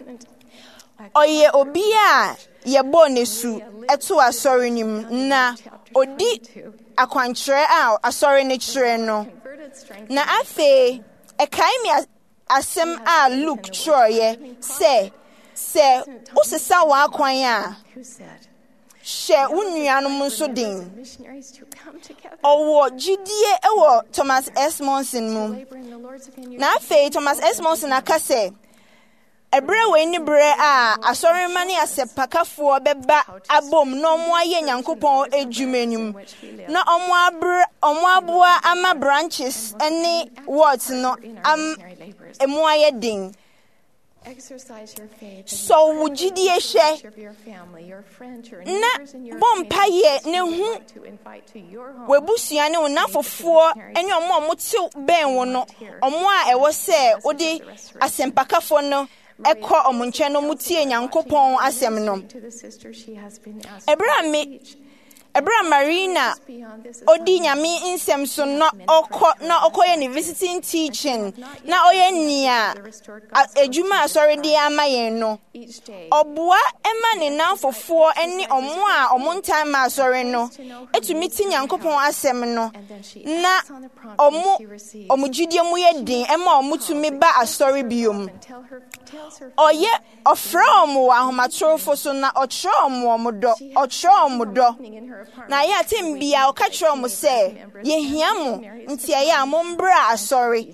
oye obi a ye bo nesu eto asori nim na odi akwankyere a asori ne kyere no na afe e kai mi asem a Luke troye se se usesa wa akwan a she unuanom nso din owo gidie ewo Thomas S. Monson mu na afi Thomas S. Monson akase ebre we ni bre a asori mani asepakafo beba abom no mo aye nyankopon edwumanim na omo abra omo aboa ama branches ene words no am emu aye din. Exercise your faith. So wujidie hye na bompa ye ne hu webusua ne onafofo enye omo omo te ben wo no omo a ewo se odi asempakafo no ekọ omo nche no mutie nyankopon asem no ebra me Ebra Marina odi nyame insem so na okọ na okoye ni visiting teaching na oye nia ejuma asori di amaye no oboa ema ne nanfofo eni omo a omo ntan ma asori no etumi ti nyankopon asem no na omo omo jidie mu ye din ema omo tumi ba asori biom oye ofra omo wa ahomatrofo so na ochro omo omo do ochro omo do na ya timbia o kachro mo se ye hia mo nti aya mo mbra asori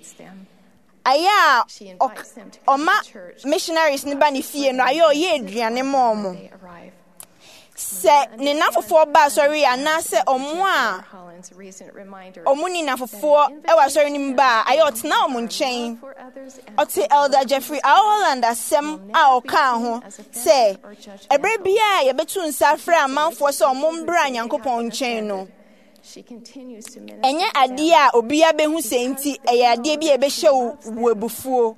aya oma missionaries ne ba ne fie no aya ye aduane mo mo se ne nafofo ba asori ana se omo a omuni nafofo e wa asori ni mba aya otena omo nchen oti Elder Jeffrey Holland asem a oka ho se ebre bia ye betu nsafra amanfo se omo mbra nyankopon nchen no enye ade a obi abehu senti eye ade bia ebe hye webufuo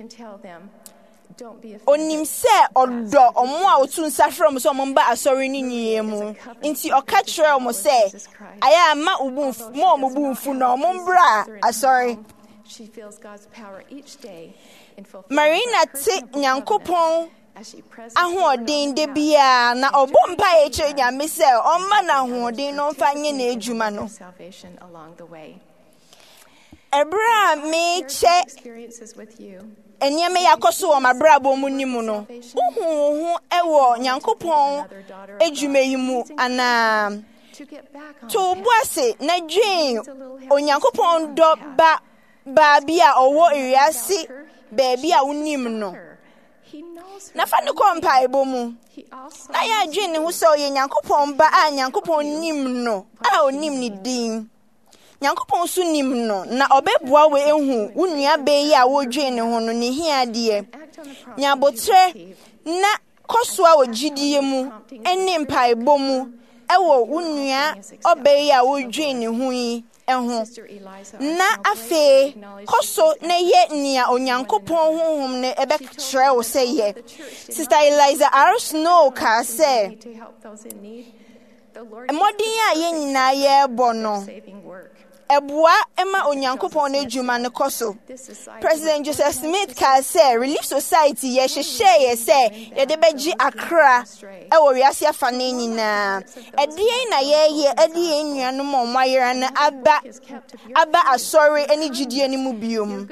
onim se odo omo a otu nsafra mo se omo mba asori ni nyie mu nti oka kire omo se aya ma ubu mo omo bufu na omo mbra asori. She feels God's power each day in fulfilling Marina te nyankopon ahoɔden de bia na ɔbɔ mpa ekyir nyame sɛ ɔmma na ahoɔden no mfa nye na edwuma no. Ebra me che enyeme yakoso wɔ mabrabo mu nimu no. Uhu ewo Nyankopɔn edwuma yi mu ana to boase na dwen Onyankopɔn dɔ ba ba bia ɔwɔ iriase baabi a wonim no. Na fa ne kompa ebo mu. Na ya dwen ne ho sɛ ɔyɛ Nyankopɔn ba a Nyankopɔn nim no a onim ne din. Nyankopɔn so nim no na ɔbɛboa we ehu wo nua bɛyi a wodwen ne ho no ne hia de. Nyabotre na kɔsoa wɔ gidie mu ene mpa ebo mu ɛwɔ wo nua ɔbɛyi a wodwen ne ho yi ɛho. Na afe kɔso na ye nia Onyankopɔn honhom ne ɛbɛkyerɛ wo sɛ ye. Sister Eliza R. Snow ka sɛ mmɔden a yɛn nyinaa yɛbɔ no Ebua Emma Onyankopɔn edwuma ne kɔso. President Joseph Smith ka sɛ Relief Society ye hyehyɛ ye sɛ ye de begye Accra e wo wiase afa ne nyinaa. Ɛdeɛn na ye ye ɛde enuanom ɔmayera na aba aba asɔre ani gidie ne mu biom.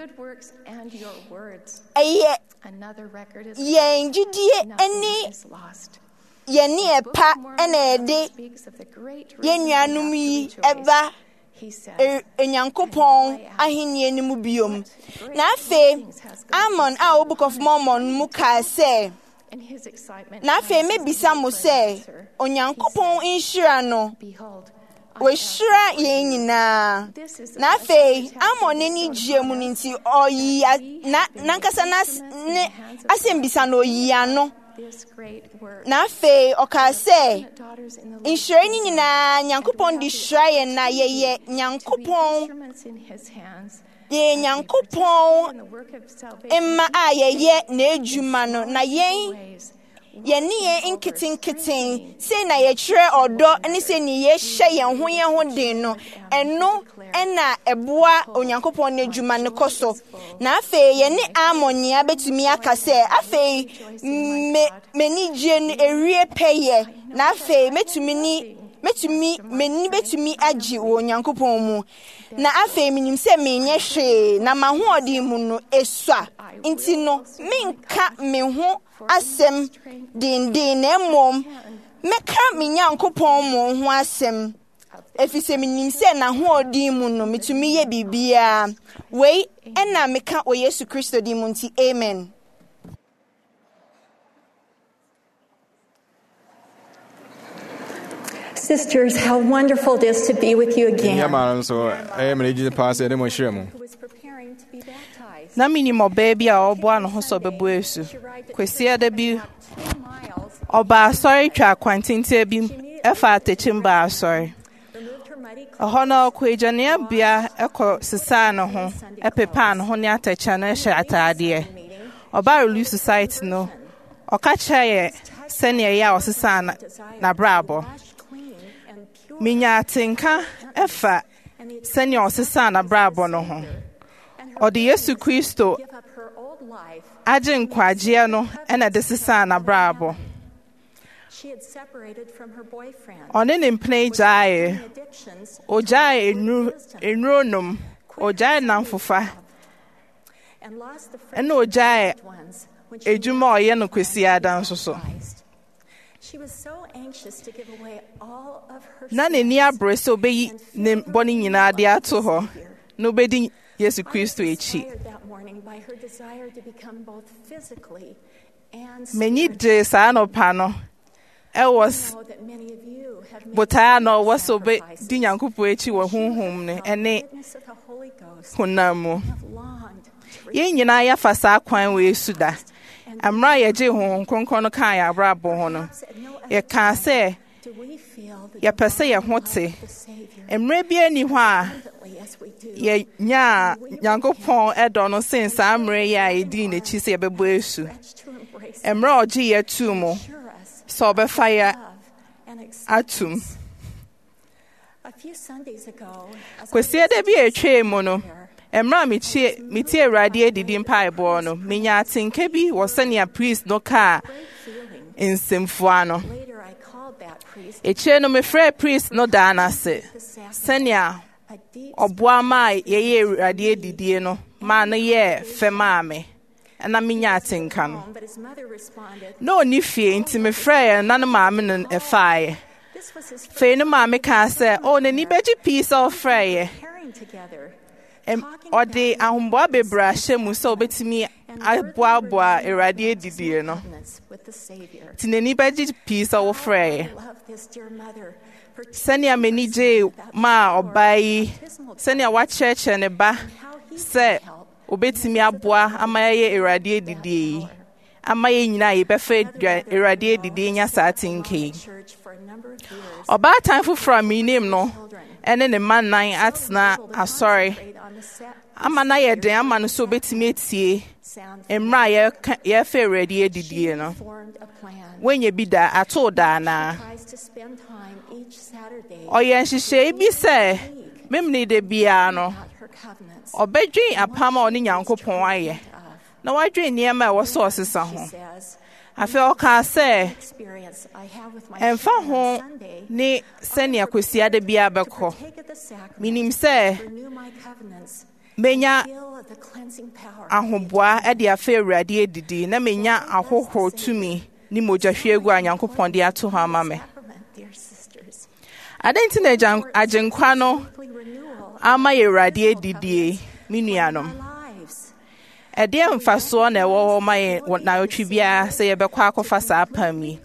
Ɛyɛ yɛn gidie ani yɛne ɛpa ɛna ɛde yɛnuanom yi ɛba Enyankopɔn ahenni ni mu biom. Na afe Amon a Book of Mormon mu ka sɛ na afe mebisa mo sɛ Onyankopɔn inhyira no wɔhyira yɛn nyinaa. Na afe Amon ni gye mu nti ɔyi na nankasa na ne asɛmbisa no oyi ano. Na afe ɔka sɛ inhyira ni nyinaa Nyankopɔn di hyira yɛn na yɛyɛ Nyankopɔn yɛ Nyankopɔn emma a yɛyɛ na edwuma no na yɛn yɛne yɛn nkitinkiti sɛ na yɛkyerɛ ɔdɔ ne sɛ ne yɛhyɛ yɛn ho yɛn ho den no ɛno ɛna ɛboa Onyankopɔn ne edwuma ne kɔso. Na afei yɛne Amonia betumi aka sɛ afei me meni gye no ewie pɛyɛ. Na afei metumi ni metumi meni betumi agye wɔ Onyankopɔn mu. Na afei minim sɛ menyɛ hwee na mahoɔden mu no esua. Nti no menka me ho asɛm dindin na mmom meka me Nyankopɔn mo ho asɛm. Efisɛ minim sɛ na hoɔden mu no metumi yɛ bibia. Wei ɛna meka o Yesu Kristo di mu nti amen. Sisters, how wonderful it is to be with you again. Na minimo baby a obo no ho so bebo esu. Kwesi da bi oba sorry twa kwantinte bi efa atechimba sorry. Oho na kwejane bia ekọ sisa no ho epepa no ho ne atacha na ehye atade. Oba Relief Society no oka chaye sene ya osisa na na brabo. Minya atenka efa sene osisa na brabo no ho. Odi Yesu Kristo agye nkwagye no ena de sisa na brabo. One ne mpne gyae ogyae enu enronum ogyae namfofa ena ogyae ejuma oye no kwesi adan nso so. Na ne ni abre so beyi ne boni nyina de ato ho no bedi Yesu Kristo echi. Many days I know pano. I was but I know was so big Dinyankupu echi wa hum hum ne ene hunamu. Yen yina ya fasa kwan we suda. Amra ye je hon kronkron kan ya brabo ho no. Ye kan say ye pese ye hote. Emre bia ni ho a ye nya Nyankopɔn edo no since amre ya edi na chi se bebo esu. Emre oji ye tu mo. So be fire atum. Kwesi de bi etwe mu no. Emra mitie mitie Awurade adidi mpaebɔ no menya atenka bi wɔ sɛnea priest no kaa nsɛmfua no. Ekyire no mefrɛ priest no daa n'ase sɛnea ɔboa ma yɛyɛ Awurade adidie no ma no yɛ fɛ maa me ɛna menya atenka no. Na ɔni fie nti mefrɛ yɛ na ne maame no ɛfaeɛ. Fei no maame kaa sɛ o n'ani bɛgye pii sɛ ɔfrɛ yɛ. Ɔde ahomboa bebree ahyɛ mu sɛ obetumi aboaboa Awurade adidie no. Nti n'ani bɛgye pii sɛ wɔfrɛ yɛ. Sɛnea m'ani gye ma ɔbaa yi sɛnea wakyerɛkyerɛ ne ba sɛ obetumi aboa ama yɛyɛ Awurade adidie yi ama yɛn nyinaa yɛbɛfa Awurade adidie nya saa atenka yi. Ɔbaatan foforɔ a menim no ɛne ne mma nan atena asɔre ama na yɛ den ama no so obetumi etie mmerɛ a yɛfa Awurade adidie no. Wɔnyɛ bi da ato da anaa. Ɔyɛ nhyehyɛe bi sɛ memene da biara no ɔbɛdwen apam a ɔne Nyankopɔn ayɛ na wadwen nneɛma a ɛwɔ sɛ ɔsesa ho. Afei ɔkaa sɛ ɛmfa ho ne sɛnea kwasiada biara bɛkɔ. Menim sɛ menya ahoboa ɛde afa Awurade adidi na menya ahohoro tumi ne mogyahwiegu a Nyankopɔn de ato hɔ ama me. Adɛn nti na agyenkwa no ama yɛ Awurade adidie me nuanom? Ɛdeɛ mfasoɔ na ɛwɔ hɔ ma yɛ nawɔtwe biara sɛ yɛbɛkɔ akɔfa saa apam yi?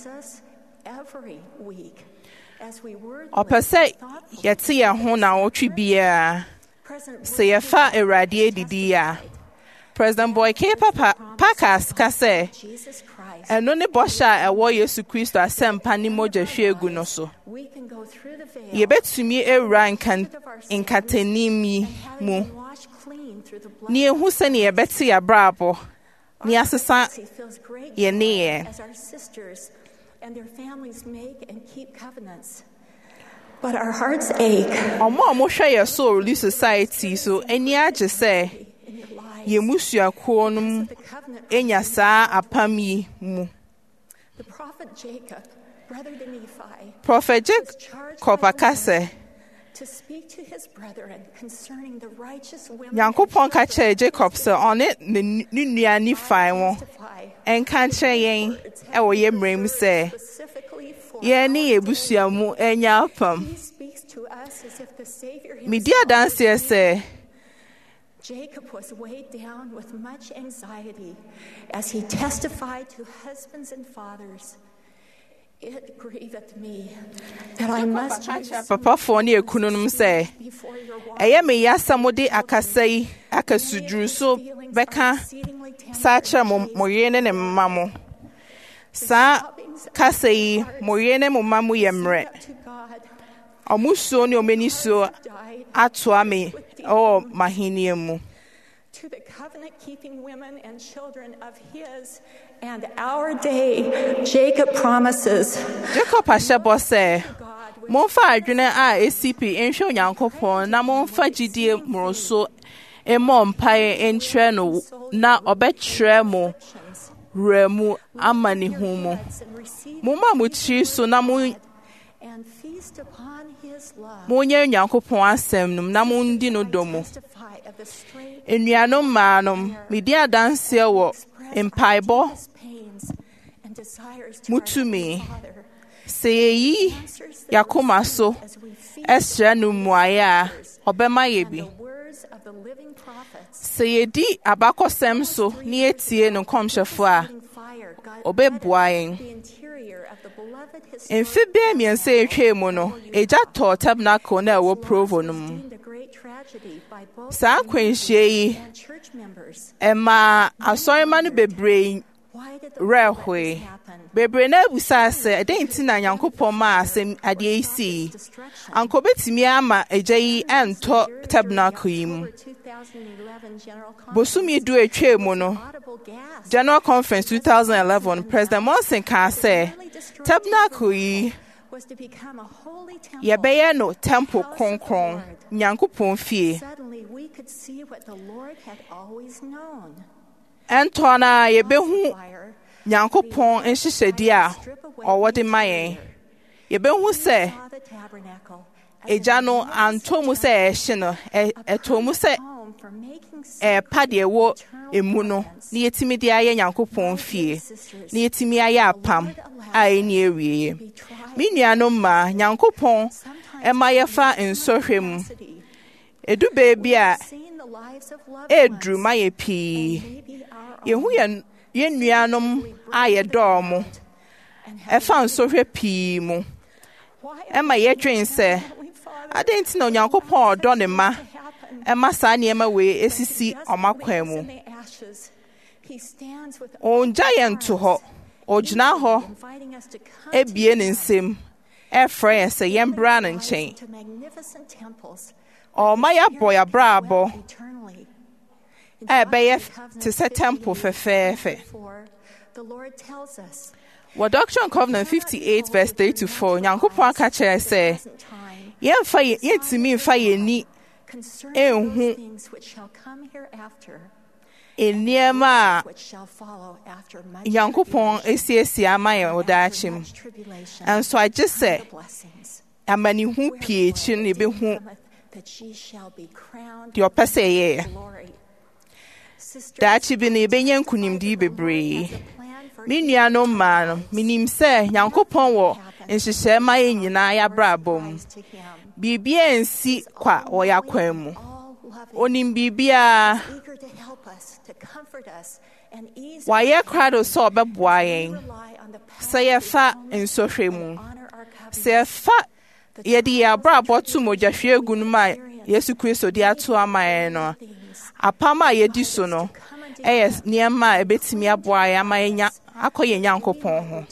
Ɔpɛ sɛ yɛte yɛn ho nawɔtwe biara sɛ yɛfa Awurade adidi a President Boyke Pakas ka sɛ ɛno ne bɔhyɛ a ɛwɔ Yesu Kristo asɛmpa ne mogyahwiegu no so. Yɛbɛtumi awura nkatanim yi mu ne ehu sɛnea yɛbɛte yɛabrabɔ ne asesa yɛne yɛn. But our hearts ache. Ɔmo a mohwɛ yɛ so Relief Society so ani agye sɛ yɛn musuakuo no mu enya saa apam yi mu. Prophet Jacob aka sɛ Nyankopɔn ka kyerɛ Jacob sɛ ɔne ne nua Nifai wɔ ɛnka kyerɛ yɛn ɛwɔ yɛn mmerɛ mu sɛ yɛn ne yɛn busua mu enya apam. Medi adanseɛ sɛ Jacob was weighed down with much anxiety as he testified to husbands and fathers. It grieveth me that I must papafoɔ ne ekununom sɛ ɛyɛ me yasa mode akasa yi akasuduru so bɛka saa kyerɛ mo yere ne ne mma mo. Saa kasa yi mo yere ne mo mma mo yɛ mmerɛ. Ɔmo suo ne ɔmani suo atoa me ɛwɔ mahenia mu. To the covenant-keeping women and children of his and our day, Jacob promises. Jacob ahyɛ bɔ sɛ momfa adwene a esi pi nhwɛ Onyankopɔn na momfa gyidie mmoroso mmɔ mpae nkyerɛ no na ɔbɛkyerɛ mo wura mu ama ne ho mu. Momma mo tiri so na mo monyɛ Onyankopɔn asɛm nom na mondi no dɔ mu. Enuanom maanom, medi adanseɛ wɔ mpaebɔ mutumi sɛ yɛyi yɛakoma so ɛsrɛ no mmuaeɛ a ɔbɛma yɛ bi. Sɛ yɛdi abakɔsɛm so ne yɛtie no nkɔmhyɛfo a ɔbɛboa yɛn. Mfe bɛɛ mmiɛnsa etwa mu no, egya tɔɔ tabernacle na ɛwɔ Provo no mu. Saa akwanhyia yi ɛmaa asɔrema no bebree rɛhwee. Bebree na abusa sɛ ɛdɛn nti na Nyankopɔn maa asɛm adeɛ yi sii. Anka obetumi ama egya yi ɛntɔ tabernacle yi mu. Bosumi du etwa mu no, General Conference twenty eleven, President Monson kaa sɛ tabernacle yi was to become a holy temple. yɛbɛyɛ no temple kronkron nyankopɔn fie. Suddenly we could see what the Lord had always known. ɛntɔ no a yɛbɛhu Fire nyankopɔn nhyehyɛdeɛ a ɔwɔ de ma yɛn. yɛbɛhu sɛ saw the tabernacle as agya no antɔ mu sɛ ɛhye no ɛ- ɛtɔ mu sɛ home for making ɛɛpa deɛ ɛwɔ emu no na yɛtumi de ayɛ nyankopɔn fie na yɛtumi ayɛ apam a ɛni awieɛ. Me nuanom mmaa, nyankopɔn ɛma yɛfa nsɔhwɛ mu. Edu baabi a seeing the lives of loved ɛɛduru ones, ma yɛ pii. maybe our Yɛhu yɛn yɛn nuanom a yɛdɔɔ mo ɛfa nsɔhwɛ pii mu. Ɛma yɛdwen sɛ adɛn nti na Onyankopɔn ɔdɔ ne mma ɛma saa nneɛma wei esisi ɔmo akwan mu. Ɔngya yɛn to hɔ. Ɔgyina hɔ ebie ne nsam ɛfrɛ yɛn sɛ yɛmbra ne nkyɛn. Ɔma yɛabɔ yɛabrabɔ a ɛbɛyɛ te sɛ temple fɛfɛɛfɛ. Wɔ Doctrine and Covenant fifty-eight verse three to four, Nyankopɔn aka kyerɛ sɛ yɛmfa yɛ- yɛntumi mfa yɛn ni ɛnhu nneɛma a Nyankopɔn asiesie ama yɛn wɔ daakye mu. Ɛnso agye sɛ amanihu pii akyi no yɛbɛhu deɛ ɔpɛ sɛ ɛyɛɛ. Daakye bi no yɛbɛnya nkonimdii bebree. Me nuanom mmaa no, menim sɛ Nyankopɔn wɔ nhyehyɛe ma yɛn nyinaa yɛabrabɔ mu. Biribiara nsi kwa wɔ yɛn akwan mu. Onim biribiara. Wayɛ krado sɛ ɔbɛboa yɛn sɛ yɛfa nsɔhwɛ mu. Sɛ yɛfa yɛde yɛn abrabɔ to mogyahwie gu no mu a Yesu Kristo de ato ama yɛn no, apam a yɛdi so no ɛyɛ nneɛma a ɛbɛtumi aboa yɛn ama yɛnya akɔ yɛn Nyankopɔn ho.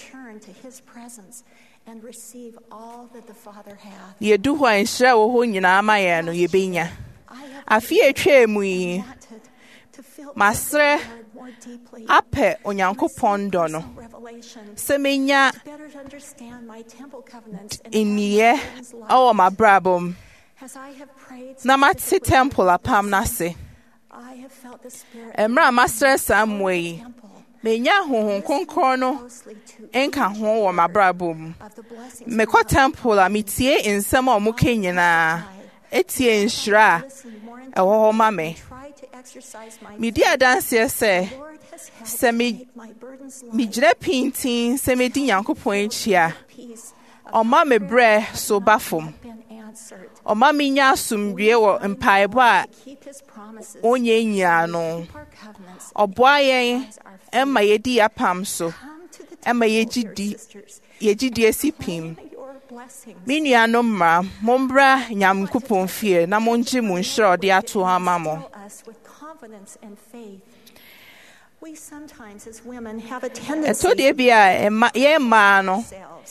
Yɛdu hɔ a nhyira wɔ hɔ nyinaa ama yɛn no yɛbɛnya. Afe a atwa mu yi, masrɛ apɛ Onyankopɔn dɔ no sɛ menya nniɛ ɛwɔ m'abrabɔ mu na mate temple apam no ase. Mmerɛ a masrɛ saa mmoa yi, menya Honhom Kronkron no nka ho wɔ m'abrabɔ mu. Mekɔ temple a metie nsɛm a ɔmo ka nyinaa, etie nhyira a ɛwɔ hɔ ma me. Medi adanseɛ sɛ sɛ me megyina pintin sɛ medi Nyankopɔn akyi a, ɔma me berɛ so ba fam. Ɔma menya asomdwie wɔ mpaebɔ a ɔnyɛ nyinaa no. Ɔboa yɛn ɛma yɛdi apam so, ɛma yɛgyidie si pim. Me nuanom mma, mombra Nyankopɔn fie na mongye mo nhyira a ɔde ato ama mo. Ɛtɔ deɛ bi a ɛma- yɛn mmaa no,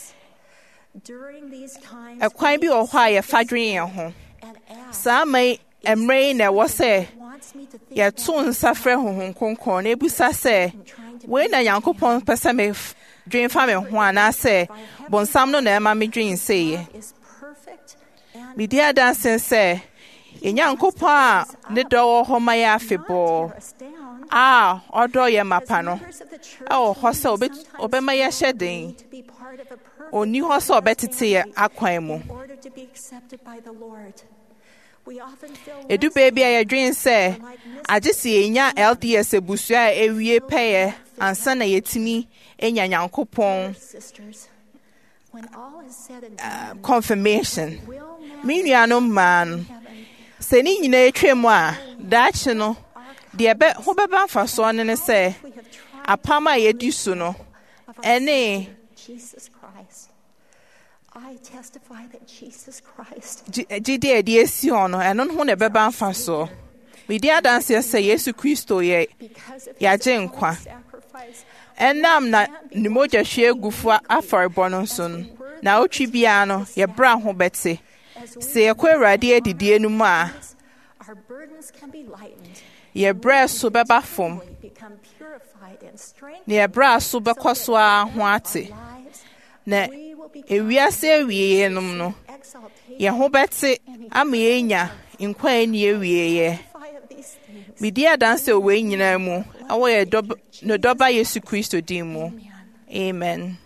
ɛkwan bi wɔ hɔ a yɛfa dwene yɛn ho. Saa ma yi- mmerɛ yi na ɛwɔ sɛ yɛto nsa frɛ Honhom Kronkron na ebusa sɛ wei na Nyankopɔn pɛ sɛ medwen fa me ho anaasɛ bonsam no na ɛma medwen sɛeɛ. Medi adanse sɛ yɛn Nyankopɔn a ne dɔ wɔ hɔ ma yɛ afebɔɔ a ɔdɔ yɛ mapa no ɛwɔ hɔ sɛ ɔbɛ- ɔbɛma yɛhyɛ den. Onni hɔ sɛ ɔbɛtete yɛ akwan mu. Edu baabi a yɛdwen sɛ agye sɛ yɛnya L D S abusua a ewie pɛyɛ ansa na yɛtumi anya Nyankopɔn uh, confirmation. Me nuanom mmaa no, sɛ ne nyinaa atwa mu a, daakye no, deɛ ɛbɛ- ho bɛba mfasoɔ no ne sɛ apam a yɛdi so no, ɛne gye- gyidi a yɛde asi hɔ no, ɛno ho na ɛbɛba mfasoɔ. Medi adanseɛ sɛ Yesu Kristo yɛ yɛagye nkwa. Ɛnam na ne mogyahwie gufo afɔrebɔ no nso no, na otwi biara no, yɛbra ho bɛte. Sɛ yɛkɔ Awurade adidie no mu a, yɛbrɛ so bɛba fam, na yɛbrɛ so bɛkɔ so ara ho ate. Na ewiase awie nom no ye ho bete ama yenya nkwa ni awie ye midi adanse owe nyina mu awo ye dob no doba Yesu Kristo din mu amen.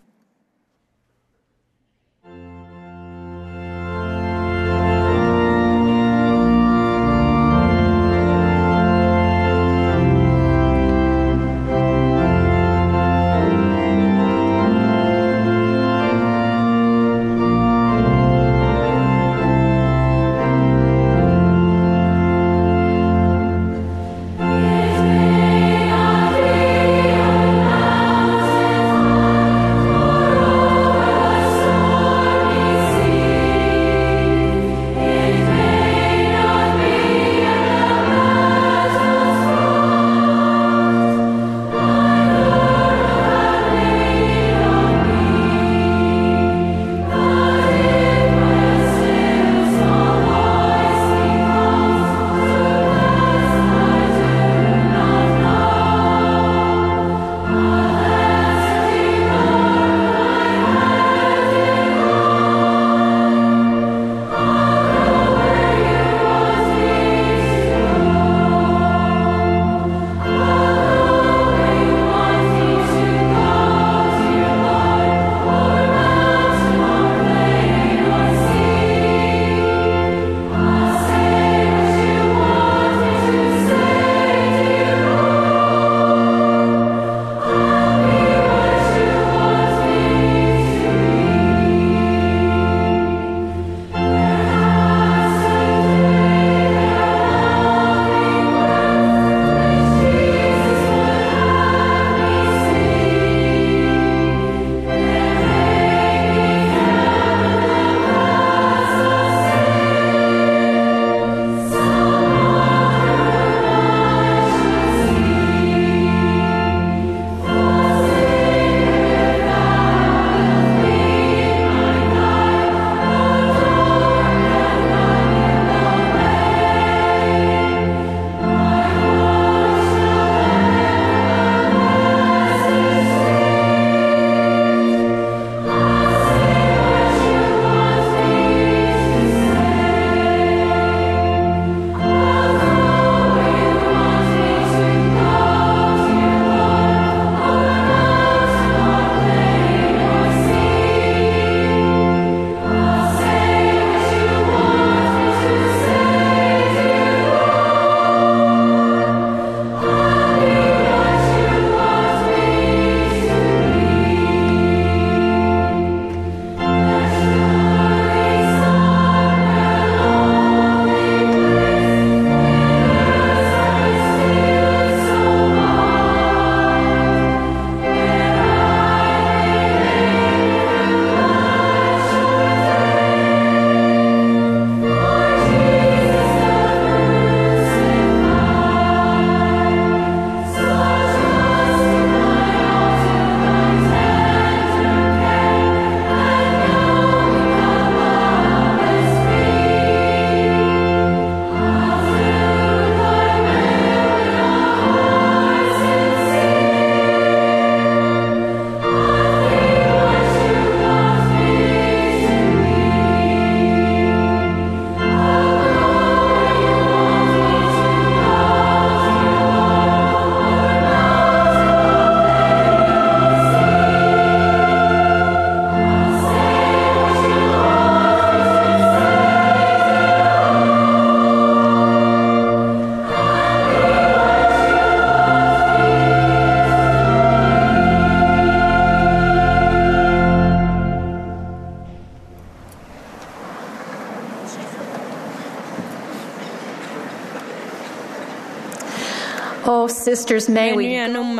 Oh, sisters, may we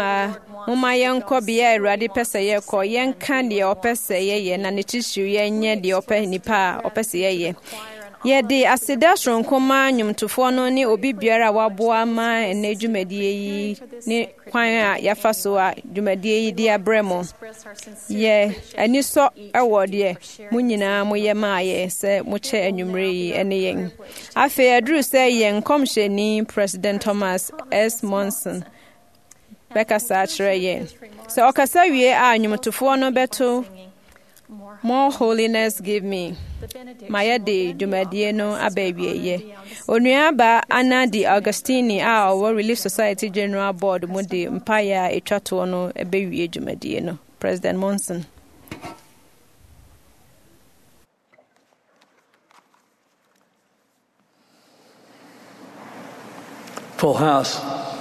Mama yanko bia Awurade pese ye ko yenka de opese ye ye na ne chichiu ye nye de ope nipa opese ye ye ye de aseda sonkoma nyumtofo no ne obi biara waboa ma ene dwumadie yi ne kwan a yafa so a dwumadie yi de abremo ye ani so ewo de munyina moye ma ye se mo che anwumre yi ene yen afi adru se yen komsheni President Thomas S. Monson Beka Sachre ye. So okasa wie a nyumtofo no beto More holiness give me. Maya de Dumadieno Ababiye. Onuaba Anna di Augustini, our Relief Society General Board, Mudi Empire, a chatuano, a baby Dumadieno. President Monson. Full house.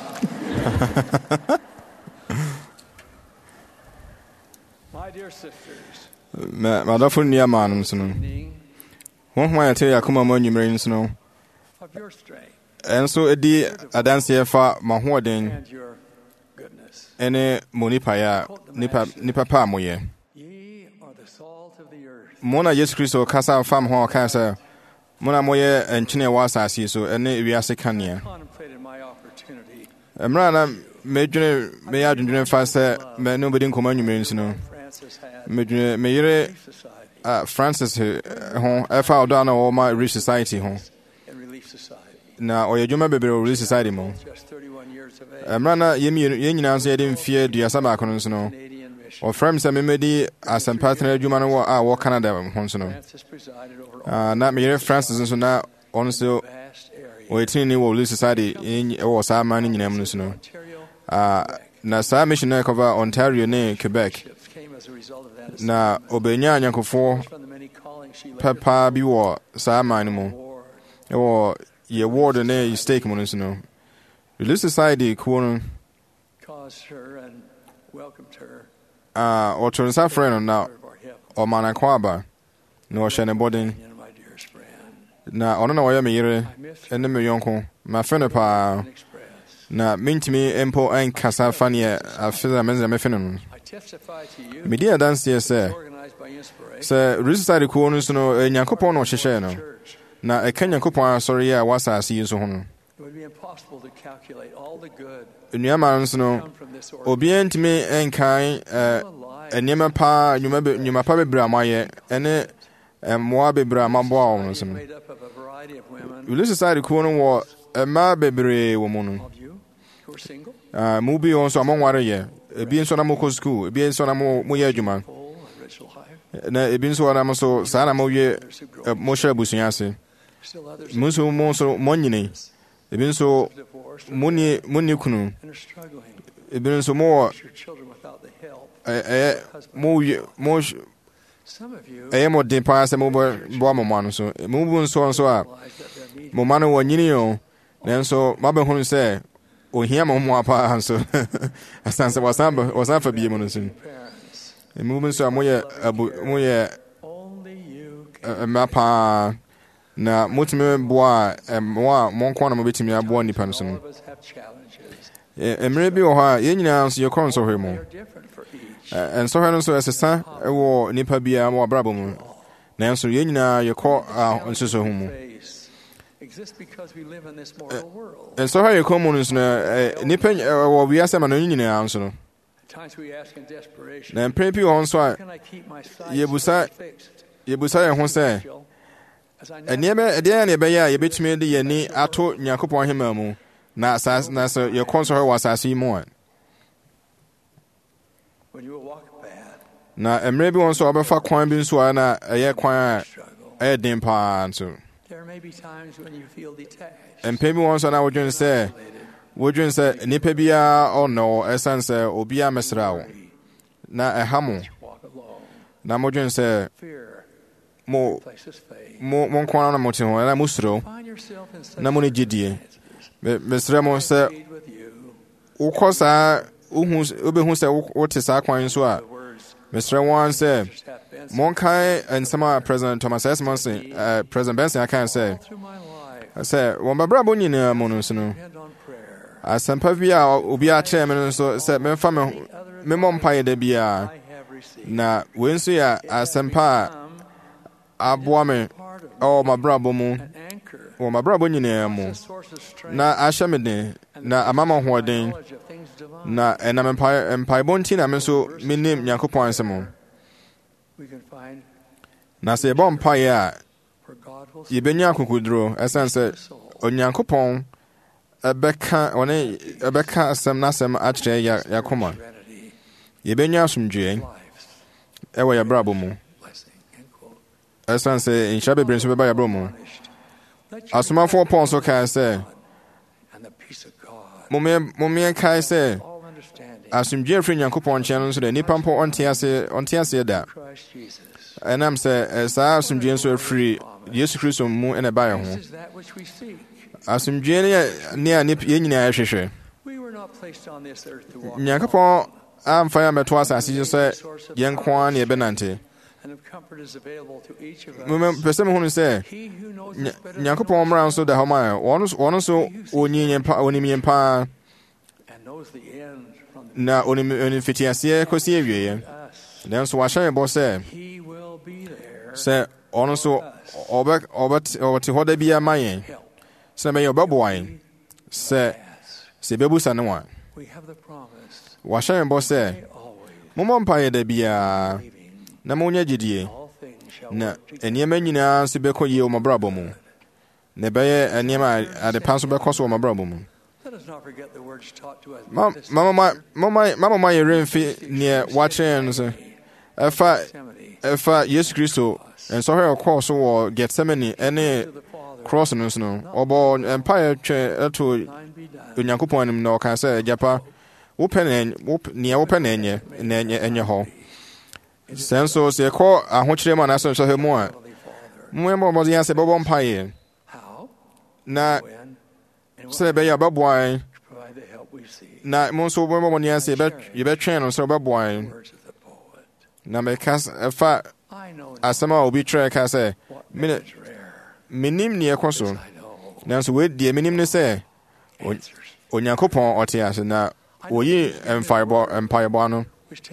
My dear sisters. Ma ma da fun nia manum so no. Won ho ya te yakoma ma nyumre nso no. Of your strength. Enso edi adanse fa ma hoden. And your goodness. Ene monipa ya nipa nipa pa moye. Ye are the salt of the earth. Mona Jesus Christo kasa fam ho kasa. Mona moye enchine wa asase so ene wiase kanea. Contemplated my opportunity. Emra na medwene me ya dwendwene fa se me no bedi nkoma nyumre nso no. Me me yere uh, Francis hon efa oda na o ma Relief Society hon na o yedwuma bebere Relief Society mo emra na yemi yenyina nso yede mfie duasa ba kono nso no o frame se memedi asem partner adwuma no a wo Canada hon nso no uh, na me yere Francis nso na on so o etini ni wo Relief Society e wo sa ma ni nyina mu nso no uh, na sa mission na cover Ontario ne Quebec na obenya nyankofo papa bi wo saa man mu e wo ye ward na stake mu nso no Relief Society ko no ah o tun sa friend na o mana kwaba na o shene bodin na ono na wo ye me yire ene me yonko ma fene pa na mintimi empo en kasa fanie afisa menza me fene no media dance here say say Relief Society ko no so no Nyankopon no hyehye no na e kan Nyankopon asori ya wasa asi so ho no it would be impossible to calculate all the good nyama so no obi entimi enkan enema pa nyuma nyuma pa bebra maye ene moa bebra mabo no so no Relief Society ko no wo ma bebre wo mu no ah mu bi on so amon ware ye ebi nso na mo ko school ebi nso na mo mo ye adwuma na ebi nso na mo so sa na mo ye mo hye abusunya ase mo so mo so mo nyine ebi nso mo ni mo ni kunu ebi nso mo eh eh mo mo eh mo de pa se mo bo bo mo man so mo bu nso nso a mo man wo nyine yo na nso ma be hunu se ohia mo mo apa hanso asanse wasamba wasafa bi mo nso e mu nso amoye moye mapa na mutime boa mo mo kwa na mo betimi aboa nipa nso no emre bi o ha ye nyina nso ye kon so hwe mo en so hwe nso esesa e wo nipa bia mo abrabo mu na nso ye nyina ye ko nso so hu mu exist because we live in this mortal world. And so how you come on is na nipa wo we asema no nyina anso no. Times we ask in desperation. Na pray people on so ye busa ye busa ye ho say. Eniebe ede na be ya ye betumi de ye ni ato Nyankopon hema mu na asas na so ye konso ho wasase mu an. When you walk bad. Na emre bi won so obefa kwan bi nso na eye kwan a den pa anso. There may be times when you feel detached. And maybe once I would just say, would you say, Nipebia or no, essence, Obia Mesrao. Na a hamo. Na Mojan say, Mo, Mo, Monkwana Motino, and I mustro. Namoni Gidie. Miss Remo said, O cosa, Ubi said, what is our coin swap? Mister One said, Monkai and some President Thomas S. Monson, uh, President Benson, I can't say. I said, well, my brother, you know, Monosono. I sent Pavia, Ubia chairman, so said, my family, my mom pie de Bia. Na, Winsia, I sent pa, a woman, oh, my brother, moon, or my brother, you know, na, I shamede, na, a mamma hoarding, na, and I'm empire, and Pibontin, I'm so, me name Yankopon Samo. Na se bon pa ya ye benya kokudro esanse onyankopon ebeka one ebeka asem na asem akire ya yakoma ye benya asumdwe ewe ya brabo mu ɛsiane sɛ nhyira bebree nso bɛba yɛabrɛ mu. Asomafoɔ Paul nso kae sɛ mommɛkae sɛ asomdwoe afiri Nyankopɔn nkyɛn no nso dɛ nnipa mpo ɔnte ase ɔnte aseɛ da. Ɛnam sɛ saa asomdwoe nso afiri Yesu Kristo mu ɛna ɛba yɛ ho. Asomdwoe no yɛ ne a yɛn nyinaa yɛhwehwɛ. Nyankopɔn amfa yɛ mmɛto asase so sɛ yɛn nko ara ne yɛbɛnante. Pɛ sɛ mehunu sɛ Nyankopɔn mmara nso da hɔ ma yɛ. Ɔno nso ɔnim yɛn paa na ɔnim fitiaseɛ kɔsi awieɛ. Nanso wahyɛ yɛn bɔ sɛ sɛ ɔno nso ɔbɛte hɔ da biara ma yɛn sɛ bɛyɛ ɔbɛboa yɛn sɛ sɛ ɛbɛbusa no a. Wahyɛ yɛn bɔ sɛ mommɔ mpaeɛ da biara na monyɛ gyidie na nneɛma nyinaa nso bɛkɔ yie wɔ m'abrabɔ mu na ɛbɛyɛ nneɛma a ade pa nso bɛkɔ so wɔ m'abrabɔ mu. Mama yɛrɛ mfi neɛ wakyerɛ yɛn no so ɛfa ɛfa Yesu Kristo nsɔhwɛ a ɔkɔɔ so wɔ Gethsemane ɛne cross no nso no ɔbɔ mpaeɛ twɛ ɛto Onyankopɔn anim na ɔka sɛ agyapa wopɛ nea wopɛ na ɛnyɛ na ɛnyɛ hɔ. Sɛ nso sɛ ɛkɔ ahokyerɛ mu anaasɛ nsɔhwɛ mu a mommɛbɔ mmɔden sɛ bɛbɔ mpaeɛ na sɛ ɛbɛyɛ a ɔbɛboa yɛn na mo nso mommɛbɔ mmɔden sɛ yɛbɛtwɛn no sɛ ɔbɛboa yɛn. Na mɛka ɛfa asɛm a obi twerɛ ka sɛ menim neɛ ɛkɔ so nanso wei deɛ menim ne sɛ Onyankopɔn ɔte ase na oyi mpaebɔ no.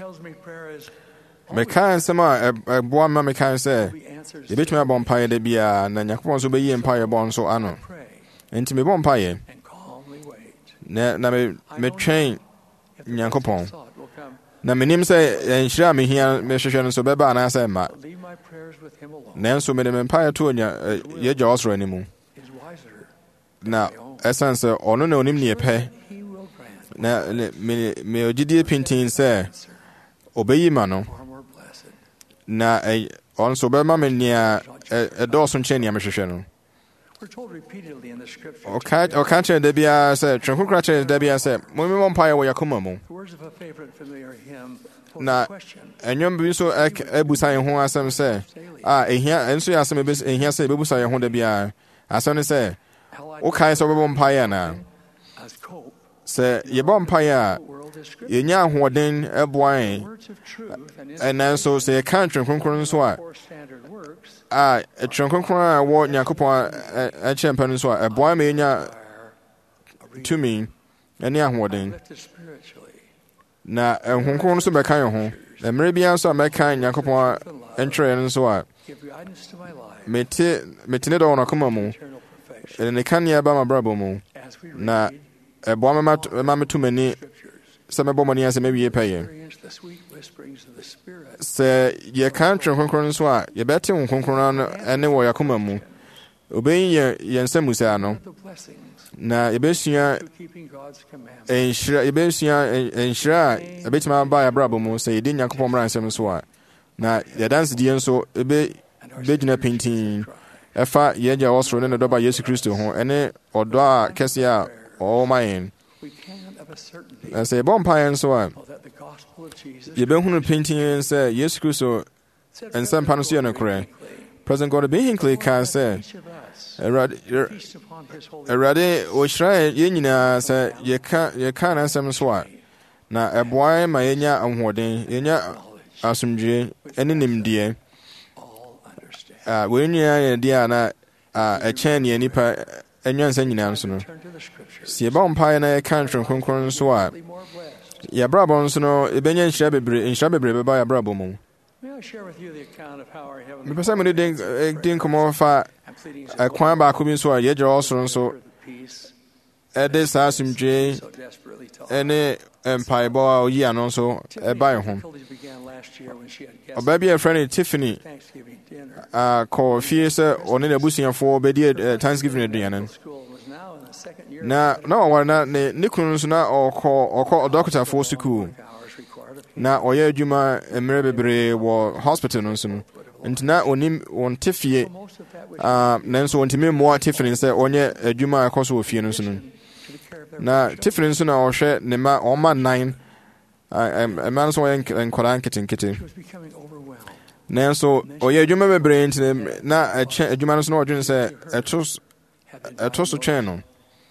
Mekae nsɛm a ɛboa ma mekae sɛ yɛbɛtumi abɔ mpaeɛ da biara na Nyankopɔn nso bɛyi mpaeɛbɔ nso ano. Enti mebɔ mpaeɛ na metwɛn Nyankopɔn na menim sɛ nhyira a mehia mehwehwɛ no nso bɛba anaasɛ mma. Nanso mede me mpaeɛ to yɛgya ɔsoro anim na ɛsiane sɛ ɔno na onim neɛ pɛ na me gyidie pintin sɛ ɔbɛyi ma no na ɔno nso ɔbɛma me nea ɛdɔɔso nkyɛn nea mehwehwɛ no. Ɔka kyerɛ da biara sɛ Twerɛ Kronkron kyerɛ da biara sɛ mommɛbɔ mpaeɛ wɔ yɛakoma mu. Na ɛnwom bi nso abusa yɛn ho asɛm sɛ a ɛhia ɛnso yɛ asɛm ɛhia sɛ ɛbɛbusa yɛn ho da biara. Asɛm ne sɛ wokae sɛ wobɛbɔ mpaeɛ anaa. Sɛ yɛbɔ mpaeɛ a yɛnya ahoɔden ɛboa yɛn ɛnanso sɛ yɛka Twerɛ Kronkron nso a a Twerɛ Kronkron a ɛwɔ Nyankopɔn ɛkyerɛ mpa no nso a ɛboa ma yɛnya tumi ɛne ahoɔden na Honhom Kronkron nso bɛka yɛn ho. Mmerɛ biara nso a mɛka Nyankopɔn ɛntwerɛ no nso a mete ne dɔ wɔ n'akoma mu ɛde ne kanea ba m'abrabɔ mu na ɛboa ma meto m'ani sɛ mɛbɔ mmɔden sɛ mɛwie pɛyɛ. Sɛ yɛka Twerɛ Kronkron nso a yɛbɛte Honhom Kronkron no ɛne wɔ yɛakoma mu obɛyi yɛn nsa mu saa no na yɛbɛsua nhyira yɛbɛsua nhyira a ɛbɛtumi aba yɛabrabɔ mu sɛ yɛdi Nyankopɔn mmara nsɛm so a na yɛdansedie nso ɛbɛgyina pintin ɛfa yɛgya ɔsoro ne ne dɔba Yesu Kristo ho ɛne ɔdɔ a kɛseɛ a ɔwɔ ma yɛn. Sɛ yɛbɔ mpaeɛ nso a yɛbɛhunu pintin sɛ Yesu Kristo nsɛmpa no so yɛ nokorɛ. President Gordon B. Hinckley kaa sɛ Awurade ɔhyira yɛn nyinaa sɛ yɛka n'asɛm so a na ɛboa ma yɛnya ahoɔden yɛnya asomdwoe ne nimdeɛ. Wei nyinaa yɛ deɛ a na ɛkyɛn neɛ nipa anyansa nyinaa nso no. Sɛ yɛbɔ mpaeɛ na yɛka Twerɛ Kronkron nso a yɛabrabɔ nso no ɛbɛnya nhyira bebree nhyira bebree bɛba yɛabrabɔ mu. Mepɛ sɛ mede di nkɔmmɔ fa ɛkwan baako bi nso a yɛgya ɔsoro nso ɛde saa asomdwoe ne mpaebɔ a ɔyi ano nso ɛba yɛ ho. Ɔbaa bi a yɛfrɛ no Tiffany kɔɔ fie sɛ ɔne n'abusuafoɔ bɛdi Thanksgiving aduane na na ɔware na ne ne kunu nso na ɔkɔ ɔkɔ ɔdɔkotafoɔ sukuu na ɔyɛ adwuma mmerɛ bebree wɔ hospital no nso no nti na onim wɔn te fie uh, nanso wɔntumi mmoa Tiffany sɛ ɔnyɛ adwuma a ɛkɔ so wɔ fie no so no na Tiffany nso na ɔhwɛ ne ma ɔma nnan ɛma nso ɔyɛ nkwadaa nketenkete nanso ɔyɛ adwuma bebree nti na ɛkyɛ adwuma no so na ɔdwene sɛ ɛto so twɛn no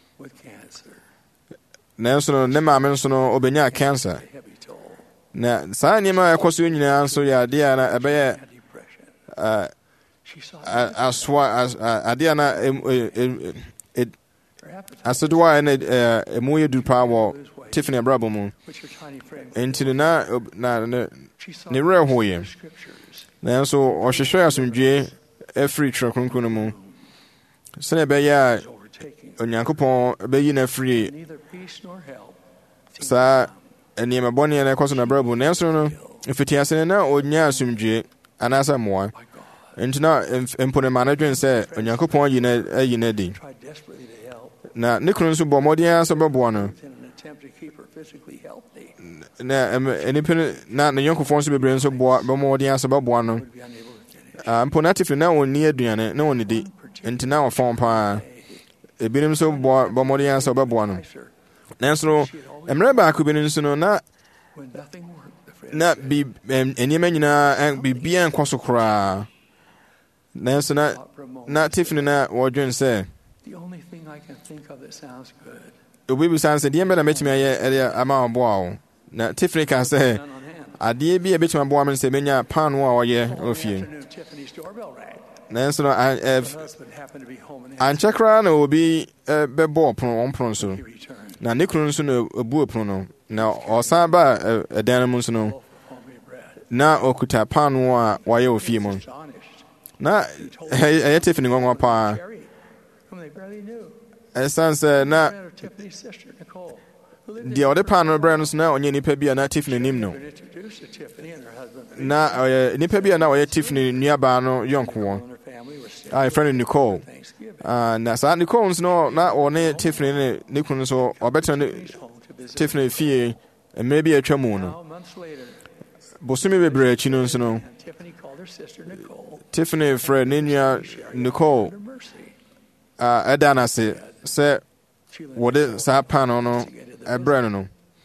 nanso no ne maame nso no ɔbɛnya cancer na saa nneɛma a ɛkɔ so nyinaa nso yɛ adeɛ a na ɛbɛyɛ asoa adeɛ a na asedoa a na ɛmu yɛ du paa wɔ Tiffany abrabɔ mu nti na na ne werɛ hoeɛ nanso ɔhwehwɛ asomdwoe afiri Twerɛ Kronkron no mu sɛnea ɛbɛyɛ a Onyankopɔn bɛyi no afiri saa nneɛma bɔne na ɛkɔ so n'abrabɔ mu nanso no ɛfiti ase no na ɔnya asomdwoe anaasɛ mmoa nti na mpo ne ma no dwen sɛ Onyankopɔn ayi no ayi no adi na ne kunu nso bɔ mmɔden sɛ bɛboa no na nnipa na ne yɔnkofoɔ nso bebree nso boa bɛmmɔden sɛ bɛboa no mpo na Tiffany na ɔnni aduane na ɔnnidi nti na ɔfɔn paa ebinom nso bɔ mmɔden sɛ bɛboa no nanso mmerɛ baako bi no nso no na na bi nneɛma nyinaa biribiara nkɔ so koraa nanso na na Tiffany na wɔdwen sɛ obi bisa sɛ deɛ mbɛ na mɛtumi ayɛ ɛde ama ɔboa wo na Tiffany ka sɛ adeɛ bi a ɛbɛtumi aboa me sɛ mɛnya paano a ɔyɛ ofie nanso no ankyɛ koraa na obi bɛbɔ ɔpono wɔn pono so na ne kunu nso na ebu ɔpono no na ɔsan ba ɛdan no mu nso no na ɔkuta paano a wɔayɛ ofie mu na ɛyɛ Tiffany nwanwa paa ɛsan sɛ na deɛ ɔde paano no brɛ no so na ɔnyɛ nipa bi a na Tiffany nim no na ɔyɛ nipa bi a na ɔyɛ Tiffany nuabaa no yɔnko a yɛfrɛ no Nicole na saa Nicole nso no na ɔne Tiffany ne ne kunu nso ɔbɛtena ne Tiffany fie mmerɛ bi atwa mu no bosome bebree akyi no nso no Tiffany frɛ ne nua Nicole ɛda no ase sɛ wɔde saa paano no ɛbrɛ no no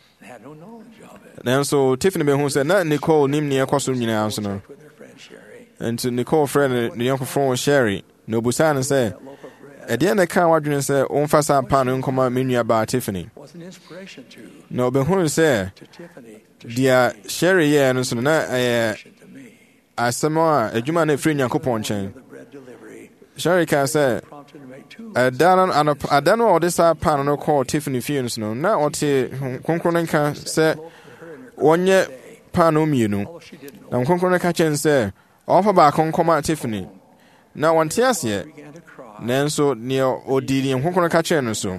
nanso Tiffany bɛhu sɛ na Nicole nim neɛ ɛkɔ so nyinaa nso no nti Nicole frɛ ne yɔnkofoɔ Sherry na obusaa no sɛ ɛdeɛ na ɛka wadwene sɛ ɔmfa saa paano nkɔma me nuabaa Tiffany na ɔbɛhunu sɛ deɛ Sherry yɛɛ no so no na ɛyɛ asɛm a adwuma no ɛfiri Nyankopɔn nkyɛn Sherry ka sɛ ada no a ɔde saa paano no kɔɔ Tiffany fie no so no na ɔte Kronkron no nka sɛ wɔnyɛ paano mmienu na Kronkron no ka kyɛn sɛ ɔmfa baako nkɔma Tiffany na wɔnte aseɛ nanso neɛ ɔdi neɛ Kronkron no ka kyɛn no so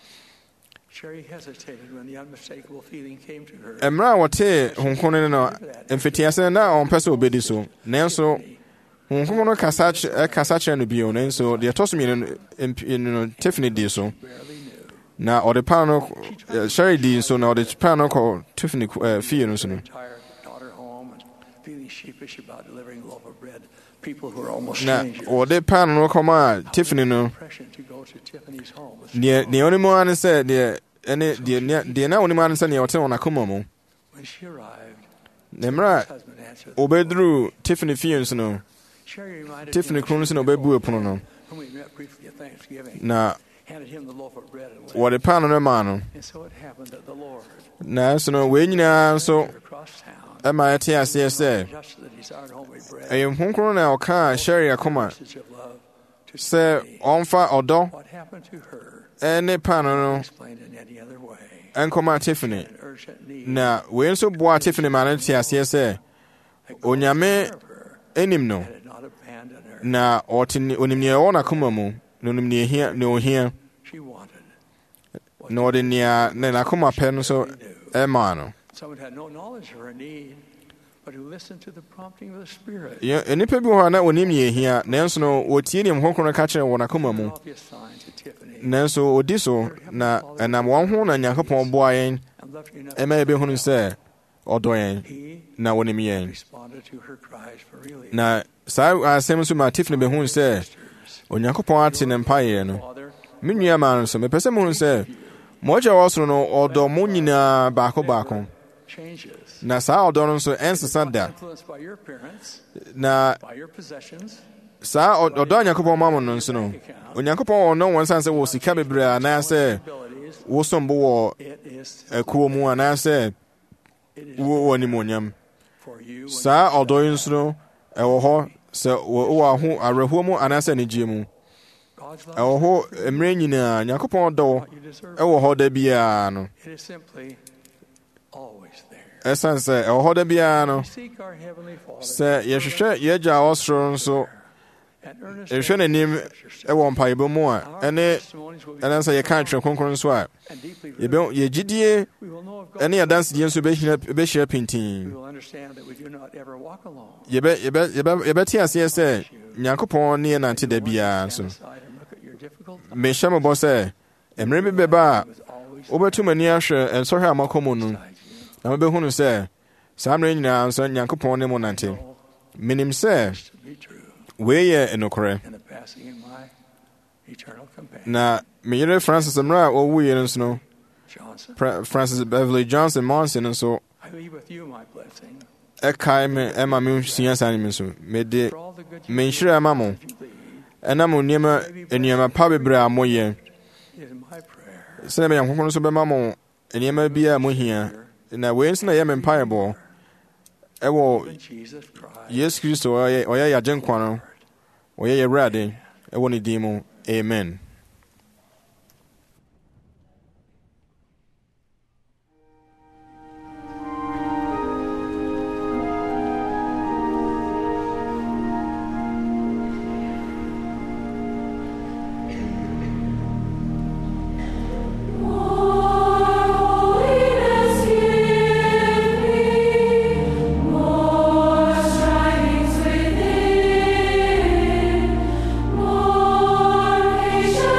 mmerɛ a wɔtee Kronkron no no mfitiase na ɔmpɛ sɛ ɔbɛdi so nanso Kronkron no kasa kyerɛ no bio nanso deɛ ɛtɔ so mmienu no Tiffany di so na ɔde paano no Sherry di nso na ɔde paano no kɔ Tiffany fie no so no na ɔde paano no kɔma Tiffany no deɛ deɛ ɔne mu ano sɛ deɛ ɛne deɛ na ɔne mu ano sɛ deɛ ɔte wɔn akoma mu na mmerɛ a ɔbɛduru Tiffany fie nso no Tiffany kunu nso na ɔbɛbu ɛpono no na wɔde paano no maa no na nso no wei nyinaa nso ɛma yɛte aseɛ sɛ ɛyɛ Kronkron na ɔkaa Sherry akoma sɛ ɔmfa ɔdɔ ɛne paano no ɛnkɔma Tiffany na wei nso boa Tiffany ma no te aseɛ sɛ Onyame anim no na ɔte onim nea ɛwɔ n'akoma mu na onim nea ohia na ohia na ɔde nea na n'akoma pɛ no nso ɛmaa no nnipa bi wɔ hɔ a na onim nea ehia nanso no wɔtie nea Kronkron no ka kyerɛ wɔ n'akoma mu nanso ɔdi so na ɛnam wɔn ho na Nyankopɔn boa yɛn ɛma yɛbɛhunu sɛ ɔdɔ yɛn He na wɔnim yɛn. responded to her cries for relief. Na saa asɛm nso ma Tiffany bɛhu sɛ Onyankopɔn ate ne mpaeɛ no. Father, Me nua maa no nso mepɛ sɛ muhu sɛ mo Agya a ɔwɔ ɔsoro no ɔdɔ mo nyinaa baako baako. changes. Na saa ɔdɔ no nso ɛnsesa da. Influenced by your parents, Na by your possessions, saa ɔ- ɔdɔ a Onyankopɔn ma mo no nso no, Onyankopɔn ɔnnɔ wɔn nsan sɛ wɔ sika bebree anaasɛ abilities. wosom bo wɔ It is akuo mu anaasɛ it is wowɔ animuonyam. for you. when Saa ɔdɔ yi nso no ɛwɔ hɔ sɛ wɔ wɔ aho awerɛhoɔ mu anaasɛ anigyeɛ mu. God's love Ɛwɔ hɔ mmerɛ nyinaa Nyankopɔn dɔ what you deserve. ɛwɔ hɔ da biara no. It is simply always there. Ɛsiane sɛ ɛwɔ hɔ da biara no, We seek our Heavenly Father sɛ yɛhwehwɛ yɛn Agya a ɔwɔ ɔsoro nso and earnest yɛhwɛ n'anim ɛwɔ mpaebɔ mu a ɛne testimonies will be ɛne sɛ yɛka atwerɛ kronkron nso a and deeply yɛbɛ- yɛgyidie we will know of God. ɛne yɛdansedie nso bɛhyira bɛhyira We pintii. will understand that we do not ever walk alone. Yɛbɛ- yɛbɛ- yɛbɛ- Yɛbɛte aseɛ sɛ Nyankopɔn ne yɛ nante da biara Stand nso. aside and look at your difficult Mehyɛ mo bɔ sɛ mmerɛ bi bɛba a was always wobɛtum ani ahwɛ nsɔhwɛ a mɔkɔ mu no beside you. na mobɛhunu sɛ saa mmerɛ nyinaa nso Nyankopɔn ne mo nante. Know Menim sɛ this to be true wei yɛ nokorɛ. in the passing of my eternal companion, Na me yere Francis mmerɛ a ɔwuiɛ no nso no, Johnson. Fra- Francis Beverly Johnson Monson nso I leave with you my blessing ɛkae me ɛma me sua saa nim nso. Mede for all the good you me nhyira ma mo you lead. ɛna mo nneɛma nneɛma pa bebree a moyɛ. It is my prayer Sɛdeɛ bɛyɛ Nyankopɔn nso bɛma mo nneɛma bi a mohia. Na wei nso na ɛyɛ me mpaebɔ ɛwɔ in Jesus Christ. Yesu Kristo ɔyɛ ɔyɛ yɛagye nkwa no, ɔyɛ yɛ Awurade ɛwɔ ne din mu. Amen. More strivings within, more patience.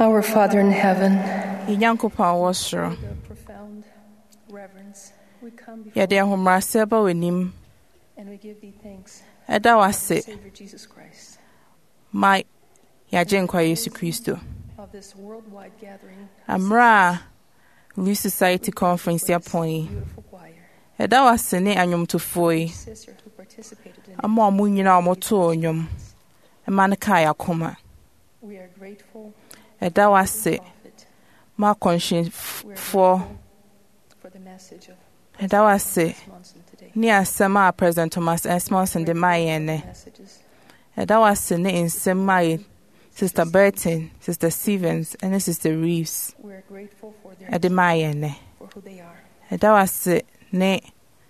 Our Father in heaven, Nyankopɔn a wɔ soro, with a profound reverence, we come before yɛde ahobrɛase ba w'anim, and we give thee thanks, ɛda wo ase Savior Jesus Christ, ma yɛagye nkwa Yesu Kristo. of this worldwide gathering, Amra a Relief Society Conference yɛapɔn yi, beautiful choir, ɛda wo ase ne anwomtofoɔ yi, sister who participated in ama ɔmo nyinaa a ɔmotoo nnwom, ɛma no kaa yɛ akoma. it. We are grateful ɛda wo ase prophet. ma We are akɔnhyenfoɔ, grateful for the message of ɛda wo ase Monson today. ne asɛm a President Thomas Esmonson de maa yɛn nɛ. Messages. ɛda wo ase ne nsɛm maa yɛ Sister Burton, Sister Stevens, and Sister Reeves We are grateful for their ɛde maa yɛn nɛ. for who they are. ɛda wo ase ne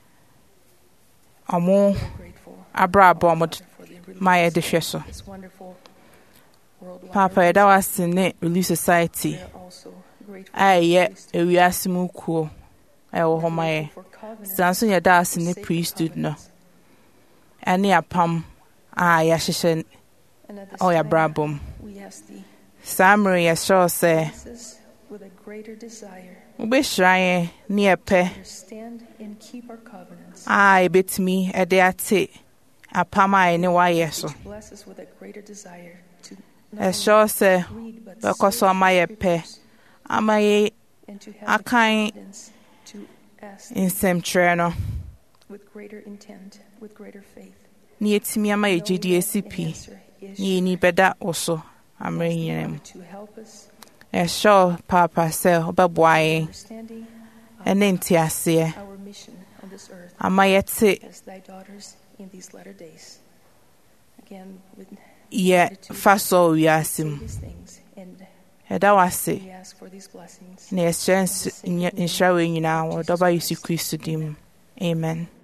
ɔmo We are grateful abrabɔ a ɔmo for the release maa yɛde hwɛ so. of this wonderful worldwide. Papa, ɛda wo ase ne Relief Society We are also grateful a ɛyɛ for priesthood. ewiase mu kuo a ɛwɔ hɔ ma yɛ. For covenants, Saa nso yɛda ase ne sacred priesthood no covenants. ɛne apam a yɛahyehyɛ And at this ɔyɛ time, abrabɔ mu. we ask thee, Saa mmere yɛhyɛ wo sɛ bless us with a greater desire wobɛhyira yɛn ne yɛpɛ to understand and keep our covenants. a yɛbɛtumi ɛde ate apam a yɛne woayɛ so. Bless us with a greater desire to ɛhyɛ wo sɛ read but bɛkɔ so ama search the yɛpɛ scriptures ama yɛ and to have the akan confidence to ask nsɛmtwerɛ no with greater intent, with greater faith. ne yɛtumi ama yɛ gyidie asi pi ne yɛni bɛda wo so ammerɛ nyina mu. To help us ɛhyɛ wo paapa sɛ wobɛboa yɛn understanding ɛne nteaseɛ our mission on this earth ama yɛte as thy daughters in these latter days. Again, with yɛ fa so wɔ wiase say mu. these things, and ɛda wo ase we ask for these blessings. na yɛhyɛ nhyira wei nyinaa wɔ dɔba Yesu Kristo din mu. Amen.